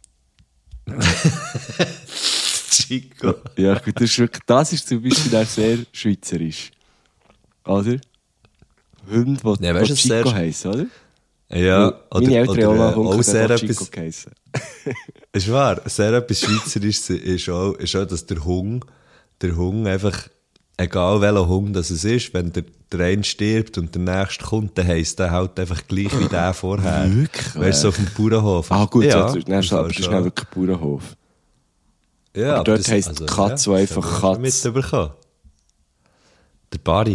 Chico. Ja, gut, das ist, wirklich, das ist zum Beispiel auch sehr schweizerisch. Oder? Hunde, die Ja, weißt du, Chico sehr- heissen, oder? Ja, Weil meine Eltern haben auch mal äh, einen Hund, auch der sehr hat Chico etwas... geheissen. Ist wahr, sehr etwas Schweizerisches ist auch, ist auch, dass der Hund, der Hund einfach, egal welcher Hund das es ist, wenn der, der eine stirbt und der nächste kommt, dann heisst der halt einfach gleich wie der vorher. Wirklich? Weißt du, so auf dem Bauernhof. Ah, gut, ja, ja, das, das, im aber das Fall ist schon. nicht wirklich Bauernhof. Ja, aber dort das- heisst Katz, wo das einfach haben wir Katz. schon mitbekommen. Der Barry.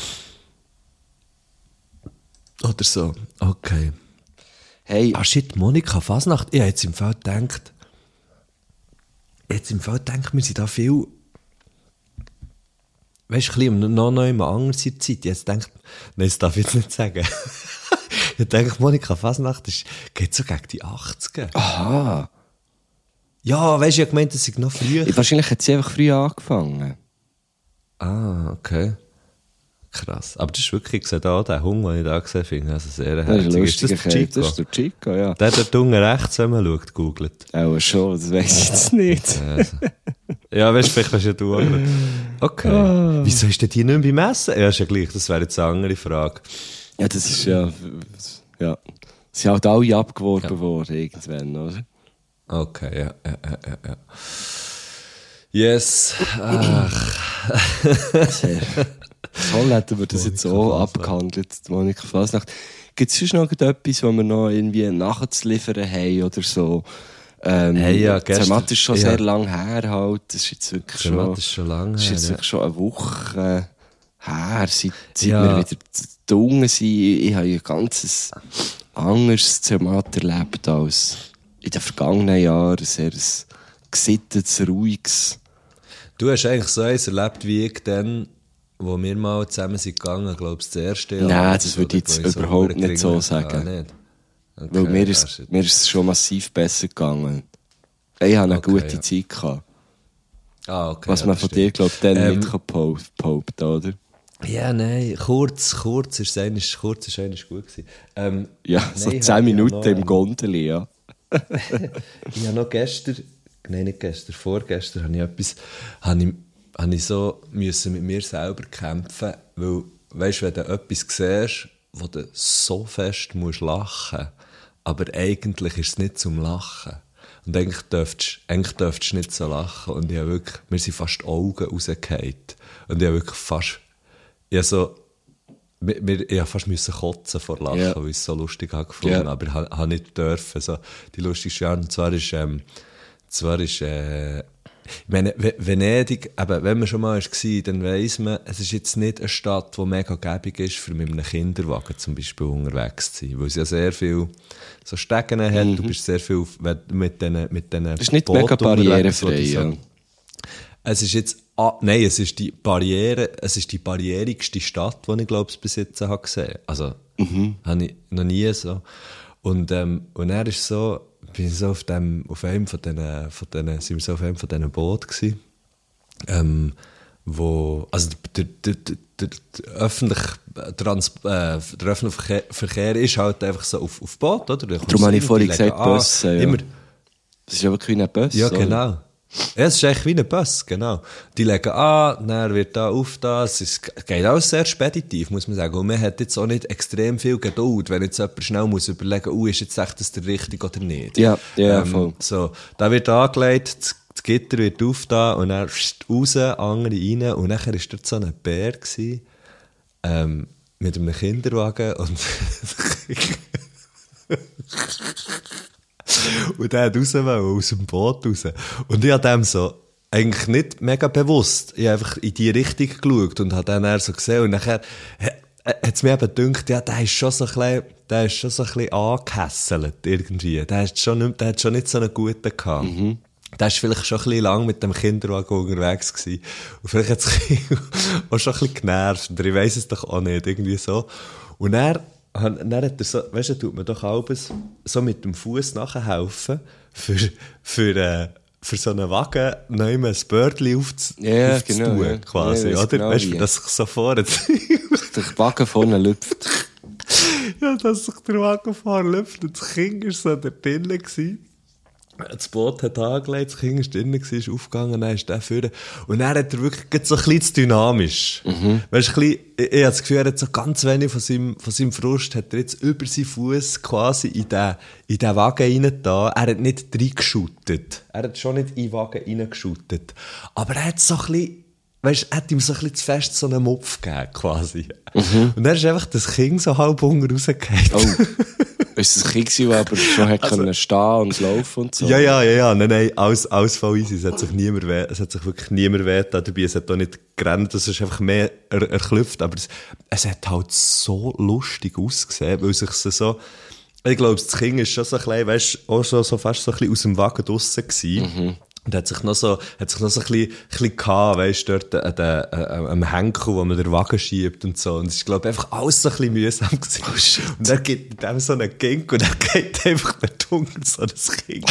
Oder so. Okay. Hey, Ah shit, Monika Fasnacht. Ich habe jetzt im Fall gedacht, jetzt im Fall gedacht, wir sind da viel, weißt du, ein bisschen noch noch immer anders in der Zeit. Jetzt denkt, nein, das darf ich jetzt nicht sagen. Ich denke, Monika Fasnacht ist, geht so gegen die achtziger. aha. Ja, weißt du, ich habe gemeint, das ist noch früher. Wahrscheinlich hat sie einfach früh angefangen. Ah, okay. Krass. Aber das ist wirklich, ich sehe da den Hund, den ich da gesehen finde, also sehr Das ist ein herzig. lustiger ist das der Kerl. Chico? Das ist der Chico, ja. Der, der unten rechts, wenn man schaut, googelt. Auch schon, das weiss ich jetzt nicht. Also. Ja, weißt du, vielleicht weißt ja du auch nicht. Okay. Ah. Wieso ist denn die nicht mehr beim Essen? Ja, ist ja gleich, das wäre jetzt eine andere Frage. Ja, das ist ja, ja. Sie sind halt alle abgeworben worden, irgendwann, oder? Okay, ja, ja, ja, ja. ja. Yes. Ach. Sehr. Toll hätten wir das jetzt so Fasnacht. abgehandelt, die Monika Fasnacht. Gibt es sonst noch etwas, was wir noch irgendwie nachzuliefern haben oder so? Ähm, Hey, ja, gestern- Zermatt ist schon ja. sehr lang her halt. Das ist jetzt wirklich Zermatt schon, ist schon lange das ist her, jetzt ja. wirklich schon eine Woche her, seit, seit Ja. wir wieder da unten sind. Ich habe ein ganzes anderes Zermatt erlebt als in den vergangenen Jahren. Ein sehr gesittetes, ruhiges. Du hast eigentlich so eins erlebt wie ich dann, wo wir mal zusammen sind gegangen, glaubst du, das erste Jahr? Nein, oder das so, würde ich jetzt wo so überhaupt nicht so gering- sagen. Ah, nicht? Okay, Weil mir ah, ist, shit. mir ist es schon massiv besser gegangen. Ich hatte eine Okay, gute ja. Zeit gehabt. Ah, okay, Was ja, man das von stimmt. dir, glaube ich, dann Ähm, nicht kann pau- behaupten, oder? Ja, nein, kurz, kurz ist es kurz ist eines gut gewesen. Ähm, Ja, so nein, ich zehn hab- ich Minuten hab noch, im ähm, Gondeli, ja. Ich habe noch gestern, nein, nicht gestern, vorgestern, habe ich etwas, habe ich, habe ich so müssen mit mir selber kämpfen, weil, weißt du, wenn du etwas siehst, wo du so fest musst lachen, aber eigentlich ist es nicht zum Lachen. Und eigentlich dürftest, eigentlich dürftest du nicht so lachen. Und ich habe wirklich, mir sind fast die Augen rausgefallen. Und ich habe wirklich fast, ich habe so, mir, mir, ich habe fast müssen kotzen vor Lachen, Ja. weil ich es so lustig habe gefunden. Ja. Aber ich habe, habe nicht dürfen. So, die lustigste Art, und zwar ist, ähm, zwar ist, äh, Ich meine, Venedig, eben, wenn man schon mal war, dann weiss man, es ist jetzt nicht eine Stadt, die mega gäbig ist, für mit einem Kinderwagen zum Beispiel unterwegs zu sein. Weil es ja sehr viel so Stecken hat, mhm. du bist sehr viel mit diesen mit diesen Es ist nicht mega barrierefrei, so. Ja. Es ist jetzt, ah, nein, es ist die Barriere, es ist die barrierigste Stadt, die ich glaube bis jetzt habe gesehen. Also, mhm. habe ich noch nie so. Und, ähm, und er ist so, bin so auf dem, auf einem von diesen, von diesen, sind wir so auf einem von diesen Booten gewesen, ähm, wo, also der, der, der, der, der öffentliche Trans, äh, der öffentliche Verkehr, Verkehr ist halt einfach so auf, auf Boot, oder? Darum habe ich vorhin gesagt, Bus, ja. Immer, das ist ja wirklich wie ein Bus. Ja, genau. Ja, es ist eigentlich wie ein Bus, genau. Die legen an, dann wird da auf das. Es geht alles sehr speditiv, muss man sagen. Und man hat jetzt auch nicht extrem viel Geduld, wenn jetzt jemand schnell muss überlegen, oh, ist jetzt echt das der richtig oder nicht. Ja, ja, ähm, voll. So, da wird angelegt, das, das Gitter wird auf da und dann raus, andere rein. Und nachher war dort so ein Bär gewesen, ähm, mit einem Kinderwagen und und der hat raus wollen, aus dem Boot raus. Und ich habe dem so, eigentlich nicht mega bewusst, ich habe einfach in die Richtung geschaut und habe dann so gesehen. Und nachher hat es mir eben gedacht, ja, der ist schon so ein bisschen, der ist schon so ein bisschen angehässelt irgendwie. Der hat schon nicht, der hat schon nicht so einen guten gehabt. Mhm. Der war vielleicht schon ein bisschen lang mit dem Kinderwagen unterwegs gewesen. Und vielleicht hat es auch schon ein bisschen genervt. Oder ich weiss es doch auch nicht, irgendwie so. Und er Dann hat er so, weißt du, tut man doch alles so mit dem Fuß nachhelfen, für, für, äh, für so einen Wagen neu ein Bördchen aufz, ja, aufzutun, genau, ja. quasi, ja, oder? Genau weißt du, dass sich so vorne der Wagen vorne lüpft. Ja, dass sich der Wagen vorne lüpft und das Kind war so da drinnen gewesen. Das Boot hat angelegt, das Kind war drinnen, ist aufgegangen, dann ist der vorne. Und dann hat er wirklich so ein bisschen dynamisch. Mhm. Weißt du, ein bisschen, ich, ich habe das Gefühl, er hat so ganz wenig von seinem, von seinem Frust, hat er jetzt über seinen Fuß quasi in den, in den Wagen reingetan. Er hat nicht reingeschüttet. Er hat schon nicht in den Wagen reingeschüttet. Aber er hat so ein bisschen, weißt, er hat ihm so ein bisschen zu fest so einen Mopf gegeben, quasi. Mhm. Und dann ist einfach das Kind so halb unten rausgefallen. Oh. Ist das ein Kind, das aber schon hat also, können stehen und laufen und so? Ja, ja, ja, ja. Nein, nein, alles, alles voll easy. Es hat sich niemand weh, es hat sich wirklich niemand weh dabei. Es hat auch nicht gerannt, es ist einfach mehr er, erklüpft. Aber es, es hat halt so lustig ausgesehen, weil sich so, ich glaube, das Kind ist schon so ein bisschen, weißt du, auch so, so fast so ein bisschen aus dem Wagen draussen gewesen. Mhm. Und hat sich noch so, hat sich noch so ein bisschen, ein bisschen gehabt, weisst du, dort an den, äh, am Henkel, wo man den Wagen schiebt und so. Und es ist, glaube ich, einfach alles so ein bisschen mühsam gewesen. Oh, shit. Und dann gibt er dem so einen Gink und dann geht einfach der Dunkel so das Kind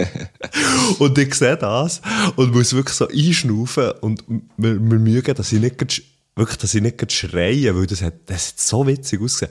raus. Und ich sehe das und muss wirklich so einschnaufen und mir, mir mühen, dass ich nicht, wirklich, dass ich nicht schreien, weil das hat, das hat so witzig ausgesehen.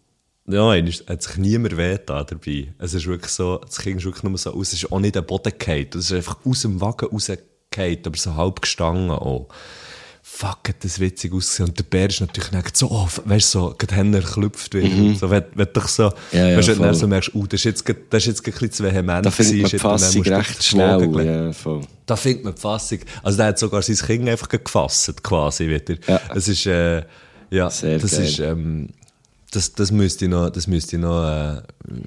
Ja, es hat sich niemand wehgetan dabei. Es ist wirklich so, das Kind ist wirklich nur so aus, es ist auch nicht der Boden gefallen. Es ist einfach aus dem Wagen rausgefallen, aber so halb gestanden auch. Fuck, hat das witzig ausgesehen. Und der Bär ist natürlich nicht so, oh, weißt du, so, gerade Hände erklüpft wieder. Mhm. So, wenn, wenn du so, ja, ja, weißt, wenn du so merkst, oh, das ist jetzt, das ist jetzt ein bisschen zu vehement. Da findet man die Fassung recht schnell. Ja, voll. Da findet man die Fassung. Also, der hat sogar sein Kind einfach gefasst, quasi wieder. Ja. Das ist, äh, ja, sehr das geil. ist, ähm, Das, das müsste ich noch, das müsste ich noch äh,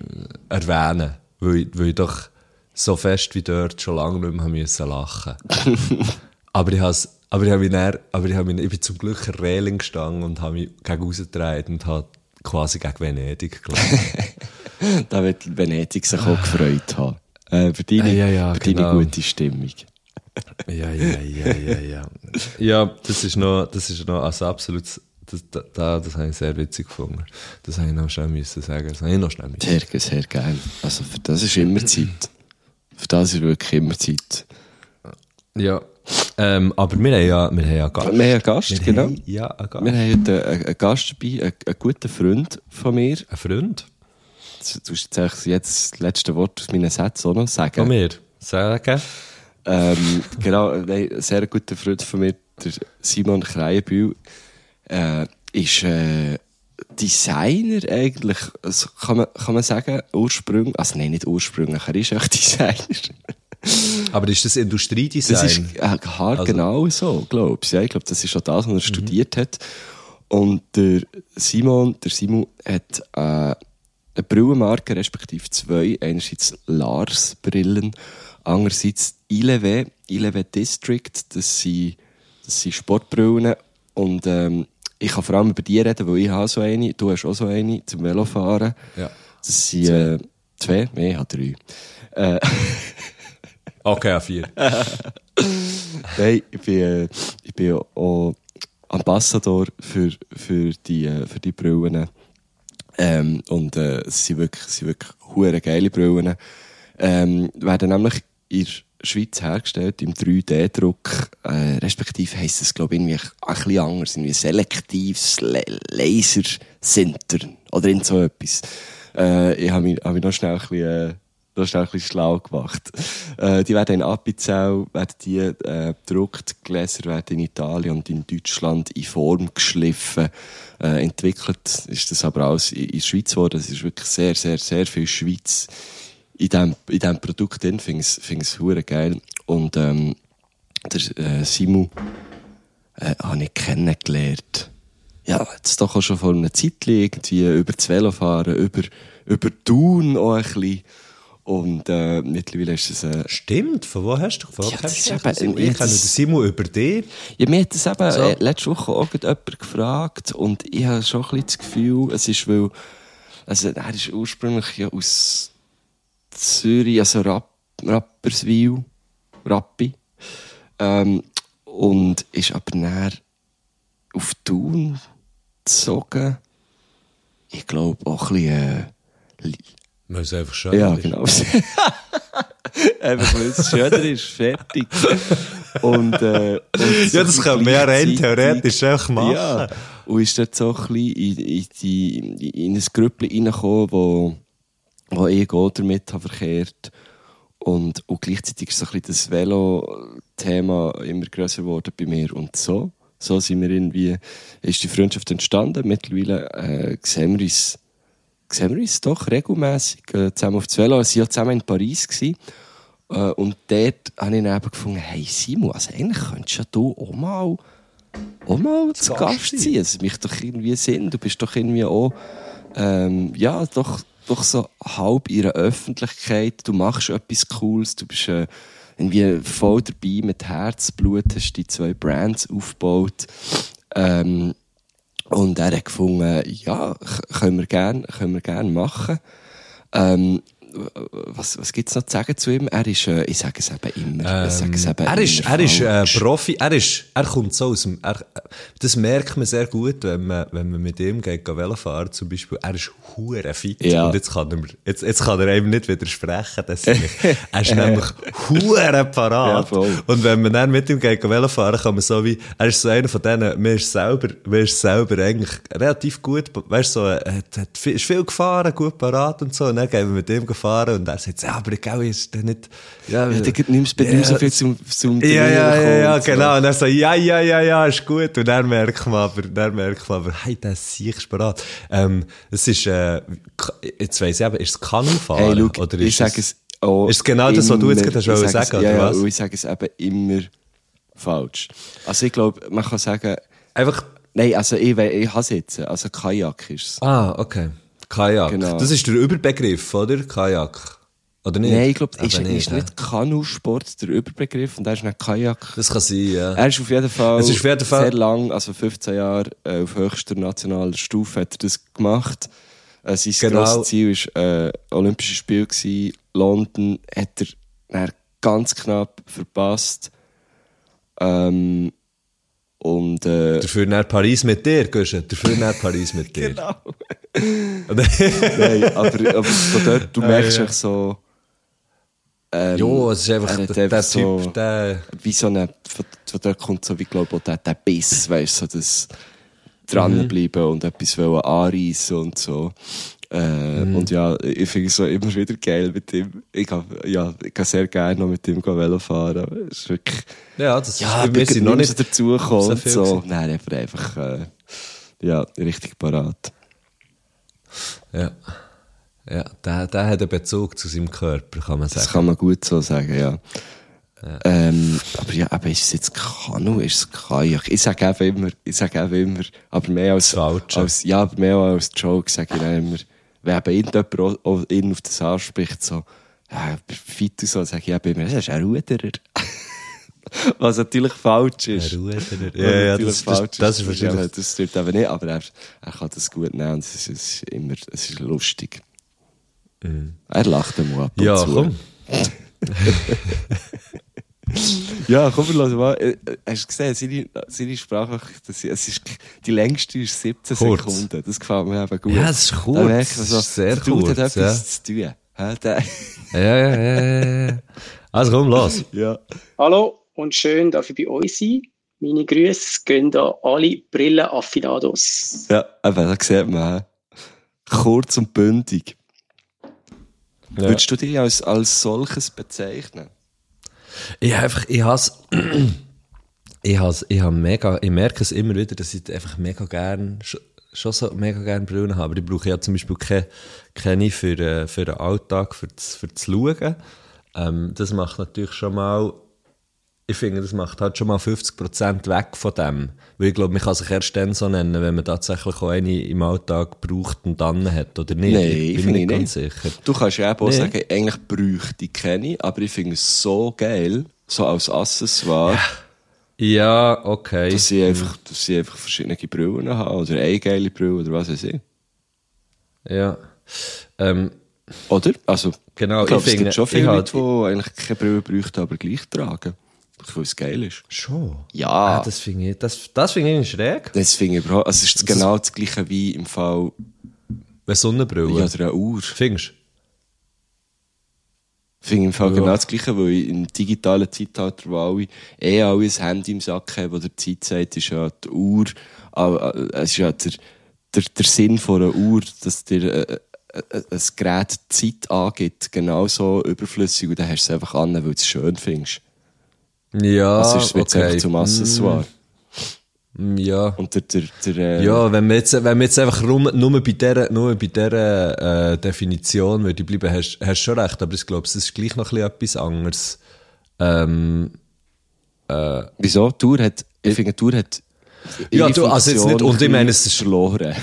erwähnen, weil ich, weil ich doch so fest wie dort schon lange nicht mehr müssen lachen. aber ich has, aber ich habe mich dann, aber ich, hab mich, ich bin zum Glück in Reling gestanden und habe mich gegen rausgedreht und habe quasi gegen Venedig gelaufen. Da wird Venedig sich auch gefreut haben. Äh, über deine, äh, ja, ja, über genau. deine gute Stimmung. Ja, ja, ja, ja, ja. Ja, das ist noch, das ist noch also absolut. Das, das, das habe ich sehr witzig gefunden. Das habe ich noch schnell müssen sagen. Das habe ich noch schnell müssen. Sehr, sehr geil. Also für das ist immer Zeit. Für das ist wirklich immer Zeit. Ja. Ähm, aber wir haben ja, wir haben ja Gast. Wir haben einen Gast, wir genau. Haben, ja, einen Gast. Wir haben heute einen, einen Gast dabei, einen, einen guten Freund von mir. Ein Freund? Du musst jetzt, jetzt das letzte Wort aus meinen Sätzen auch noch sagen. Von mir? Sagen? Ähm, genau, ein sehr guter Freund von mir, der Simon Kreienbühl. Äh, ist äh, Designer eigentlich, also kann, man, kann man sagen, ursprünglich, also nein, nicht ursprünglich, er ist echt Designer. Aber ist das Industriedesign? Das ist äh, haargenau also. So, glaube ich. Ja, ich glaube, das ist auch das, was er mhm. studiert hat. Und der Simon, der Simon hat äh, eine Brillenmarke, respektive zwei. Einerseits Lars Brillen, andererseits Ilevé. Eleven District, das sind, das sind Sportbrillen. Und ähm, ich kann vor allem über die reden, weil ich habe so eine, du hast auch so eine zum Velofahren. Ja. Das sind äh, zwei, nee, ich habe drei. Äh, okay, ja, vier. Nein, ich bin, äh, ich bin auch Ambassador für, für, die, äh, für die Brillen. Ähm, und äh, es sind wirklich, es sind wirklich hure geile Brillen. Ähm, werden nämlich in der Schweiz hergestellt, im drei D Druck. Äh, respektive heisst es, glaube ich, irgendwie ein bisschen anders. Irgendwie selektives Le- Lasersintern. Oder in so etwas. Äh, ich habe mich, hab mich noch schnell ein bisschen, äh, noch schnell ein bisschen schlau gemacht. Äh, die werden in Appenzell, werden die, äh, gedruckt. Gläser werden in Italien und in Deutschland in Form geschliffen. Äh, entwickelt ist das aber alles in, in der Schweiz geworden. Das ist wirklich sehr, sehr, sehr viel Schweiz in diesem, in diesem Produkt drin. Finde ich, finde ich es hure geil. Und, ähm, der, äh, Simu, äh, habe ich kennengelernt. Ja, jetzt doch auch schon vor einer Zeit irgendwie über das Velofahren, über, über Thun auch ein bisschen. Und, äh, mittlerweile ist es, äh, Stimmt, von wo hast du von wo Ja, kennst das du ist den eben- Simon? Ich jetzt- kenne den Simon über dich. Ja, mir hat das eben So. äh, letzte Woche auch jemand gefragt und ich habe schon ein bisschen das Gefühl, es ist, weil, also er ist ursprünglich ja aus Zürich, also Rapp, Rapperswil, Rappi, ähm, und ist aber näher auf Thun gezogen. Ich glaube auch ein bisschen, äh, li- Weil es einfach schön ja, ist. genau. Einfach weil es schöner ist, fertig. Und, äh, und Ja, das so können wir ja rein gleichzeitig- theoretisch einfach machen. Ja, und ist dort so ein bisschen in, in, die, in ein Grüppli reingekommen, wo, wo ich auch damit habe verkehrt. Und, und gleichzeitig ist so ein bisschen das Velo-Thema immer grösser geworden bei mir. Und so, so sind wir irgendwie, ist die Freundschaft entstanden. Mittlerweile äh, sehen wir uns, sehen wir uns doch regelmässig äh, zusammen auf das Velo. Wir waren ja zusammen in Paris gewesen. Äh, und dort habe ich dann eben gefunden, hey Simon, also eigentlich könntest ja du auch mal, auch mal zu Gast sein. Es macht doch irgendwie Sinn. Du bist doch irgendwie auch, ähm, ja, doch, doch so halb in der Öffentlichkeit. Du machst etwas Cooles. Du bist äh, irgendwie voll dabei mit Herzblut, hast die zwei Brands aufgebaut. Ähm, und er hat gefunden, ja, k- können wir gerne, können wir gerne machen. Ähm, was, was gibt's noch zu sagen zu ihm? Er ist, äh, ich sage es eben immer. ich sage es eben er ist, immer er ist äh, falsch. Profi, er ist, er kommt so aus dem, er, das merkt man sehr gut, wenn man, wenn man mit ihm geht, geht Velofahren zum Beispiel, er ist hure fit. Ja. Und jetzt kann er, mir- jetzt, jetzt kann er einem nicht widersprechen, dass er, er ist nämlich hure parat. Ja, voll. Und wenn man dann mit ihm geht Velofahren, kann man so wie, er ist so einer von denen, man ist selber, man ist selber eigentlich relativ gut, weißt du, so, er hat, hat viel, ist viel gefahren, gut parat und so, und dann gehen wir mit ihm gefahren und er sagt, ja, aber ich ist der nicht, ja, Ja, der nimmst bei nicht so viel zum, zum ja, ja, ja, ja, kommen, so. genau. Und er so, ja, ja, ja, ja, ist gut. Und dann merkt man aber, dann merkt man aber, hey, das ist sicher parat. Ähm, es ist, äh, K- jetzt weiss ich eben, ist es Kanufahren? Hey, look, oder ich ist sage es auch ist es genau das, was du jetzt immer- gerade hast ich wollen sage es- sagen, oder ja, ja, was? und ich sage es eben immer falsch. Also ich glaube, man kann sagen, Einfach, nein, also ich, we- ich hasse jetzt, also Kajak ist es. ah, okay. Kajak. Genau. Das ist der Überbegriff, oder? Kajak. Oder nicht? Nein, ich glaube, Eben ist, ist hä? nicht Kanusport der Überbegriff und er ist nicht Kajak. Das kann sein, ja. Er ist auf jeden Fall, Es ist auf jeden Fall- sehr lang, also fünfzehn Jahre äh, auf höchster nationaler Stufe hat er das gemacht. Äh, sein Genau. grosses Ziel war äh, Olympische Spiele gewesen. London hat er dann ganz knapp verpasst. Ähm, und äh, Dafür nach Paris mit dir, Guschen. Dafür nach Paris mit dir. genau. Oder? Nein, aber, aber von dort, du Ah, merkst ja. echt so... Ähm, Jo, es ist einfach, er hat der, der einfach so- Typ, der, wie so eine, von, von dort kommt so wie, glaube ich, auch der, der Biss, weißt du, so das dranbleiben und etwas wollen anreissen und so. Äh, Und ja, ich finde es so immer wieder geil mit ihm. Ich kann, ja, ich kann sehr gerne noch mit ihm Velo fahren. Es ist wirklich, ja, das ja, ist, wir sind noch nicht dazu gekommen so und viel so. gewesen. Nein, einfach, einfach, äh, ja, richtig parat. Ja. Ja, der, der hat einen Bezug zu seinem Körper, kann man Das sagen. kann man gut so sagen, ja. Ähm, aber ja, aber ist es jetzt Kanu, ist es Kajak? Ich sage einfach immer, ich sage einfach immer, aber mehr als, Das Falsche. als, ja, aber mehr als Joke sage ich dann immer, wenn eben irgendjemand auch, auch ihn auf das anspricht, so, ja, fit und so, sage ich eben immer, das ist ein Ruderer. Was natürlich falsch ist. Ruder. Was Ja, ja, natürlich das, das, falsch das ist ist. wahrscheinlich... Das stimmt aber nicht, aber er, er kann das gut nehmen und es ist, es ist immer es ist lustig. Mhm. Er lacht immer ab und Ja, zu. komm. Ja, komm, wir hören mal. Äh, Hast du gesehen, seine, seine Sprache, das, es ist, die längste ist siebzehn Kurz. Sekunden. Das gefällt mir eben gut. Ja, es ist kurz. Da merke ich Es so, ist sehr der Dude kurz, hat ja. etwas zu tun. Hä, der- Ja, ja, ja, ja, ja. Also komm, los. ja. Hallo und schön, dass ich bei euch sein. Meine Grüße gehen an alle Brillen-Affidados. Ja, eben, da sieht man. hä? Kurz und bündig. Ja. Würdest du dich als, als solches bezeichnen? Ich einfach, ich hasse, ich hasse, ich habe mega, ich merke es immer wieder, dass ich einfach mega gern, schon, schon so mega gern Brillen habe, aber ich brauche ja zum Beispiel keine, keine für, äh, für den Alltag, für das, für das Schauen. Ähm, das macht natürlich schon mal, ich finde, das macht halt schon mal fünfzig Prozent weg von dem. Weil ich glaube, man kann sich erst dann so nennen, wenn man tatsächlich auch eine im Alltag braucht und dann hat, oder nicht? Nein, ich bin finde nicht ich ganz nicht. sicher. Du kannst ja eben auch Nee. sagen, eigentlich bräuchte ich keine, aber ich finde es so geil, so als Accessoire, Ja, okay. dass ich einfach, dass ich einfach verschiedene Brillen habe, oder eine geile Brille, oder was weiß ich. Ja. Ähm, Oder? Also, Genau, ich glaube, ich es finde- gibt schon viele ich Leute, halt- die eigentlich keine Brille bräuchten, aber gleich tragen. Weil es geil ist. Schon? Ja. Ah, das finde ich, das, das finde ich schräg. Das finde ich überhaupt, also es ist Das- genau das gleiche wie im Fall, Wenn Sonnenbrille. ja, oder eine Uhr. Findest Finde ich im Fall Ja. genau das Gleiche, weil im digitalen Zeitalter, wo alle eh alle ein Handy im Sack haben, wo der Zeit sagt, ist ja die Uhr, aber, äh, es ist ja der, der, der Sinn von einer Uhr, dass dir äh, äh, ein Gerät Zeit angibt, genauso überflüssig, und dann hast du es einfach an, weil du es schön findest. du? Ja, Also es wird okay. einfach zum Accessoire. Mm, ja. Und der, der, der, äh, Ja, wenn wir jetzt, wenn wir jetzt einfach rum, nur bei dieser, nur bei dieser äh, Definition würde ich bleiben, hast du schon recht, aber ich glaube, es ist gleich noch ein bisschen etwas anderes. Ähm, äh, wieso? Die Uhr hat, ich finde, die Uhr hat Ja, ihre du, also jetzt Funktion nicht- und ich ein meine, bisschen es ist- verloren.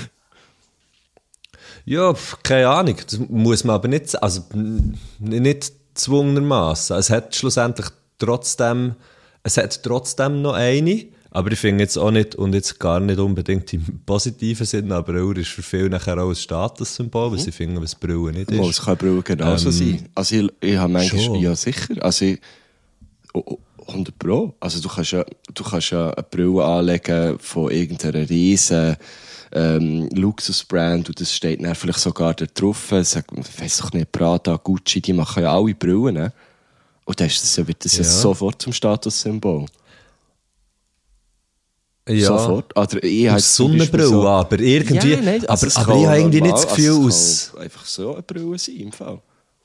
Ja, pf, keine Ahnung. Das muss man aber nicht, also n- nicht zwungenermassen. Es hat schlussendlich trotzdem, es hat trotzdem noch eine, aber ich finde jetzt auch nicht, und jetzt gar nicht unbedingt im positiven Sinn, aber Uhr ist für viele nachher auch ein Statussymbol, weil sie finden, was Brille nicht Mal, ist. es kann Brille genauso Ähm, sein. Also ich, ich habe manchmal, schon. ja sicher, also ich, oh, oh, hundert Pro. Also du kannst ja, du kannst ja eine Brille anlegen von irgendeiner riesen ähm, Luxusbrand, und das steht dann vielleicht sogar da drauf, sag, ich weiss doch nicht, Prada, Gucci, die machen ja alle Brillen, ne? Und dann ist das ja, wird das ja. Ja. sofort zum Statussymbol. Ja, Sofort. Oder ich habe auf jetzt zum Beispiel Sonnenbrille, so- aber irgendwie, Ja, nein, also aber, es aber kann ich habe irgendwie nicht das normal- Gefühl also aus... es kann einfach so eine Brille sein, im Fall.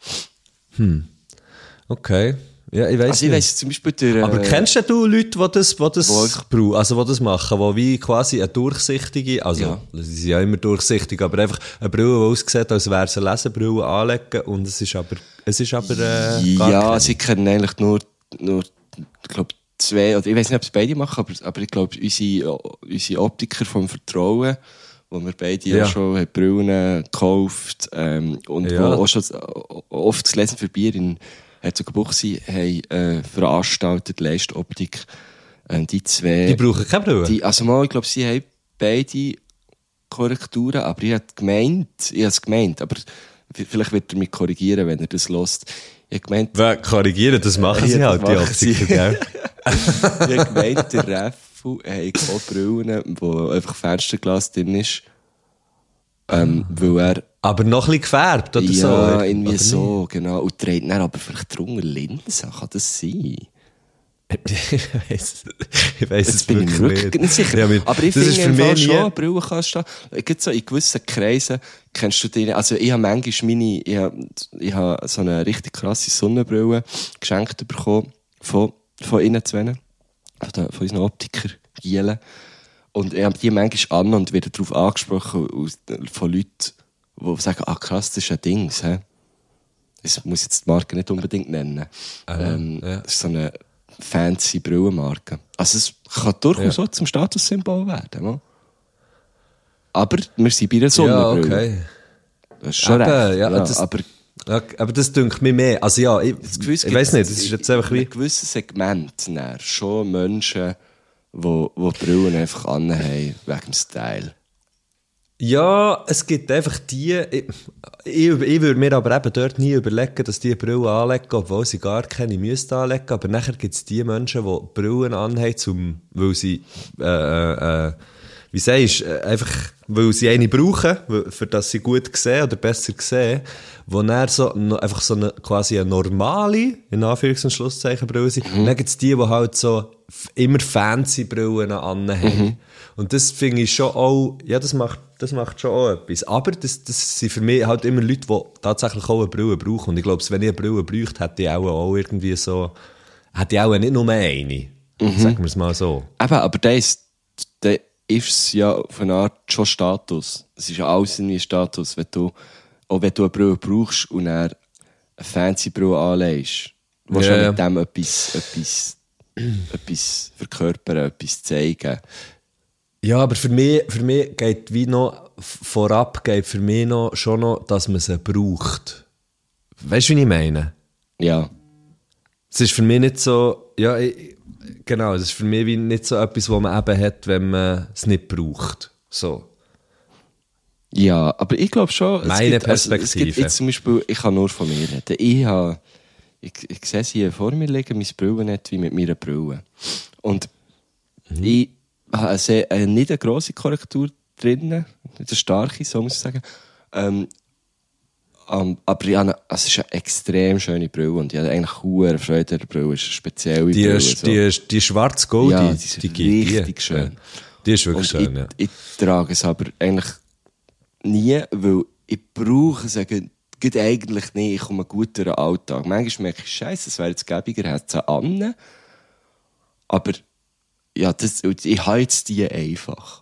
Okay, ja, ich weiss Also ich nicht. weiss zum Beispiel der, Aber äh, kennst du Leute, die das, die das, Wo- brauchen, also die das machen, die wie quasi eine durchsichtige, also Ja. sie sind ja immer durchsichtig, aber einfach eine Brille, die aussieht, als wäre es eine Lesebrille, anlegen, und es ist aber, es ist aber äh, gar ja, keine. sie kennen eigentlich nur, nur ich glaube, zwei, oder ich weiß nicht, ob es beide machen, aber, aber ich glaube, unsere, unsere Optiker vom Vertrauen, wo wir beide Ja. auch schon haben Brillen gekauft, ähm, und Ja. wo auch schon oft das Lesen für Bier in Herzogenbuchsee haben äh, veranstaltet, Leistoptik, ähm, die zwei. Die brauchen keine Brille. Die, also mal, ich glaube, sie haben beide Korrekturen, aber ich habe gemeint, ich habe es gemeint, aber v- vielleicht wird er mich korrigieren, wenn er das lässt. Ich habe gemeint, Wer korrigieren, das machen sie Ja, halt, das die machen sie. Optiker, gell? ich habe gemeint, der Reffel hat auch Brillen, wo einfach Fensterglas drin ist, ähm, weil er, Aber noch ein bisschen gefärbt, oder so? ja, oder irgendwie nicht? so, genau, und trägt dann aber vielleicht drunter Linsen, kann das sein? ich weiss, ich weiss es Jetzt bin ich wirklich mir wirklich nicht sicher. Ja, aber aber ich das finde ist für im Fall mich schon, nie- eine Brille kannst du da, gibt so in gewissen Kreisen, kennst du die, also ich habe manchmal meine, ich habe, ich habe so eine richtig krasse Sonnenbrille geschenkt bekommen, von, von ihnen zwei, von, den, von unseren Optiker, Gielen. Und ich habe die manchmal an und werde darauf angesprochen aus, von Leuten, die sagen, ah krass, das ist ein Ding, hä? Das muss jetzt die Marke nicht unbedingt nennen. Ah, ähm, ja. Das ist so eine fancy Brillenmarke. Also es kann durchaus Ja. so zum Statussymbol werden. No? Aber wir sind bei einer Ja, Sonnenbrille. okay. Das ist schon Eben, recht. ja, Ja, das- aber Okay, aber das dünkt mir mehr. Also ja, ich, Gefühl, ich weiss nicht, das ist jetzt einfach in wie... einem gewissen Segment dann schon Menschen, die, die Brillen einfach anhaben, wegen dem Style. Ja, es gibt einfach die... Ich, ich, ich würde mir aber eben dort nie überlegen, dass die Brillen anlegen, obwohl sie gar keine müssten anlegen. Aber nachher gibt es die Menschen, die Brillen anhaben, zum, weil sie... Äh, äh, wie sagst du, einfach, weil sie eine brauchen, für das sie gut sehen oder besser sehen, wo dann so, einfach so eine, quasi eine normale, in Anführungs- und Schlusszeichen, Brille sind. Mhm. Dann gibt es die, die halt so immer fancy Brillen anhaben. Mhm. Und das finde ich schon auch, ja, das macht, das macht schon auch etwas. Aber das, das sind für mich halt immer Leute, die tatsächlich auch eine Brille brauchen. Und ich glaube, wenn ich eine Brille bräuchte, hätte ich auch, auch irgendwie so, hätte ich auch nicht nur eine. Mhm. Sagen wir es mal so. Eben, aber der ist, der ist es ja auf eine Art schon Status. Es ist ja alles irgendwie Status, wenn du, auch wenn du eine Brille brauchst und dann eine fancy Brille anlegst, willst du yeah. ja mit dem etwas, etwas, etwas verkörpern, etwas zeigen. Ja, aber für mich, für mich geht wie noch, vorab geht für mich noch, schon noch, dass man sie braucht. Weißt du, wie ich meine? Ja. Es ist für mich nicht so, ja, ich, genau, es ist für mich wie nicht so etwas, was man eben hat, wenn man es nicht braucht. So. Ja, aber ich glaube schon, meine gibt, Perspektive. Also, es gibt jetzt zum Beispiel, ich kann nur von mir reden. Ich habe, ich, ich sehe sie hier vor mir liegen, mein Brillennetz wie mit meiner Brille. Und mhm. ich habe eine, sehr, eine, nicht eine grosse Korrektur drin, nicht eine starke, so muss ich sagen. Ähm, Um, aber ja, also es ist eine extrem schöne Brille und ich habe eigentlich hohe Freude an der Brille. Es ist eine spezielle die, Brille. Ist, so. die, ist, die schwarz-gold, ja, die, die ist die, die richtig die, schön. Ja. Die ist wirklich und schön, ich, ja. Ich trage es aber eigentlich nie, weil ich brauche es eigentlich nicht. Ich komme gut durch den Alltag. Manchmal merke ich, Scheiße, es wäre jetzt gäbiger, hätte es an. Aber ja, das, ich habe jetzt die einfach.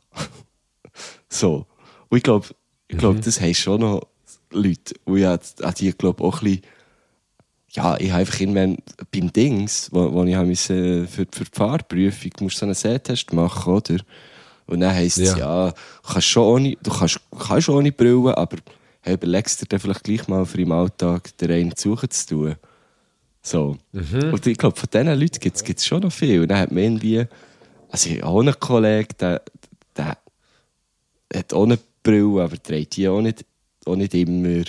So. Und ich glaube, ich glaub, mhm. das haben schon noch Leute, und ich habe die, glaube auch ein bisschen, ja, ich habe einfach irgendwann beim Dings, wo, wo ich musste, für, für die Fahrprüfung, musst du so einen Sehtest machen, oder? Und dann heisst es, ja, ja du kannst schon ohne, du kannst, kannst ohne Brille, aber hey, überlegst dir dann vielleicht gleich mal für im Alltag den einen suchen zu tun. So. Mhm. Und ich glaube, von diesen Leuten gibt es schon noch viel. Und dann hat man irgendwie, also ich habe auch einen Kollegen, der, der hat auch eine Brille, aber trägt die auch nicht, auch nicht immer.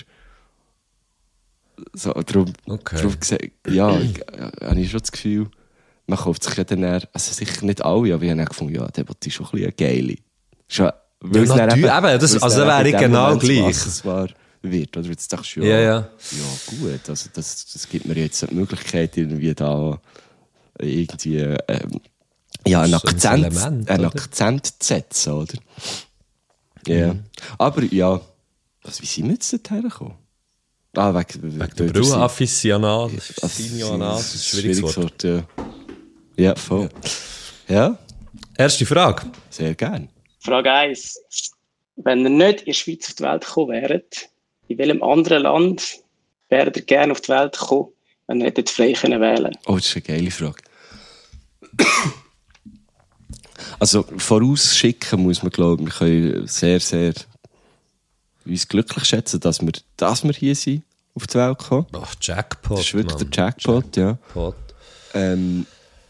So, darum, okay. darum gesagt, ja, habe ich schon das Gefühl, man kauft sich ja dann eher, also sicher nicht alle, aber ich habe dann gefunden, ja, der ist schon ein bisschen eine geile. Schon, ja, natürlich, eben, eben, das, also wäre ich genau Moment, gleich. Was es war, wird. Oder jetzt dachtest du, ja, ja, ja. ja gut, also das, das gibt mir jetzt die Möglichkeit, irgendwie da irgendwie ähm, ja, einen Akzent, Element, einen Akzent zu setzen, oder? Ja. Mhm. Aber ja, also, wie sind wir jetzt dorthin gekommen? Ah, wegen, wegen der Brille-Afficionat. Das ist ein schwieriges Wort. Ja, ja voll. Ja. ja. Erste Frage. Sehr gern. Frage eins. Wenn ihr nicht in der Schweiz auf die Welt gekommen wäret, in welchem anderen Land wäret ihr gerne auf die Welt gekommen, wenn ihr hättet frei können wählen? Oh, das ist eine geile Frage. Also, vorausschicken muss man, glaube ich, wir können sehr, sehr uns glücklich schätzen, dass wir, dass wir hier sind, auf die Welt kommen. Ach, Jackpot. Das ist wirklich Mann. der Jackpot, Jackpot. ja. Ähm,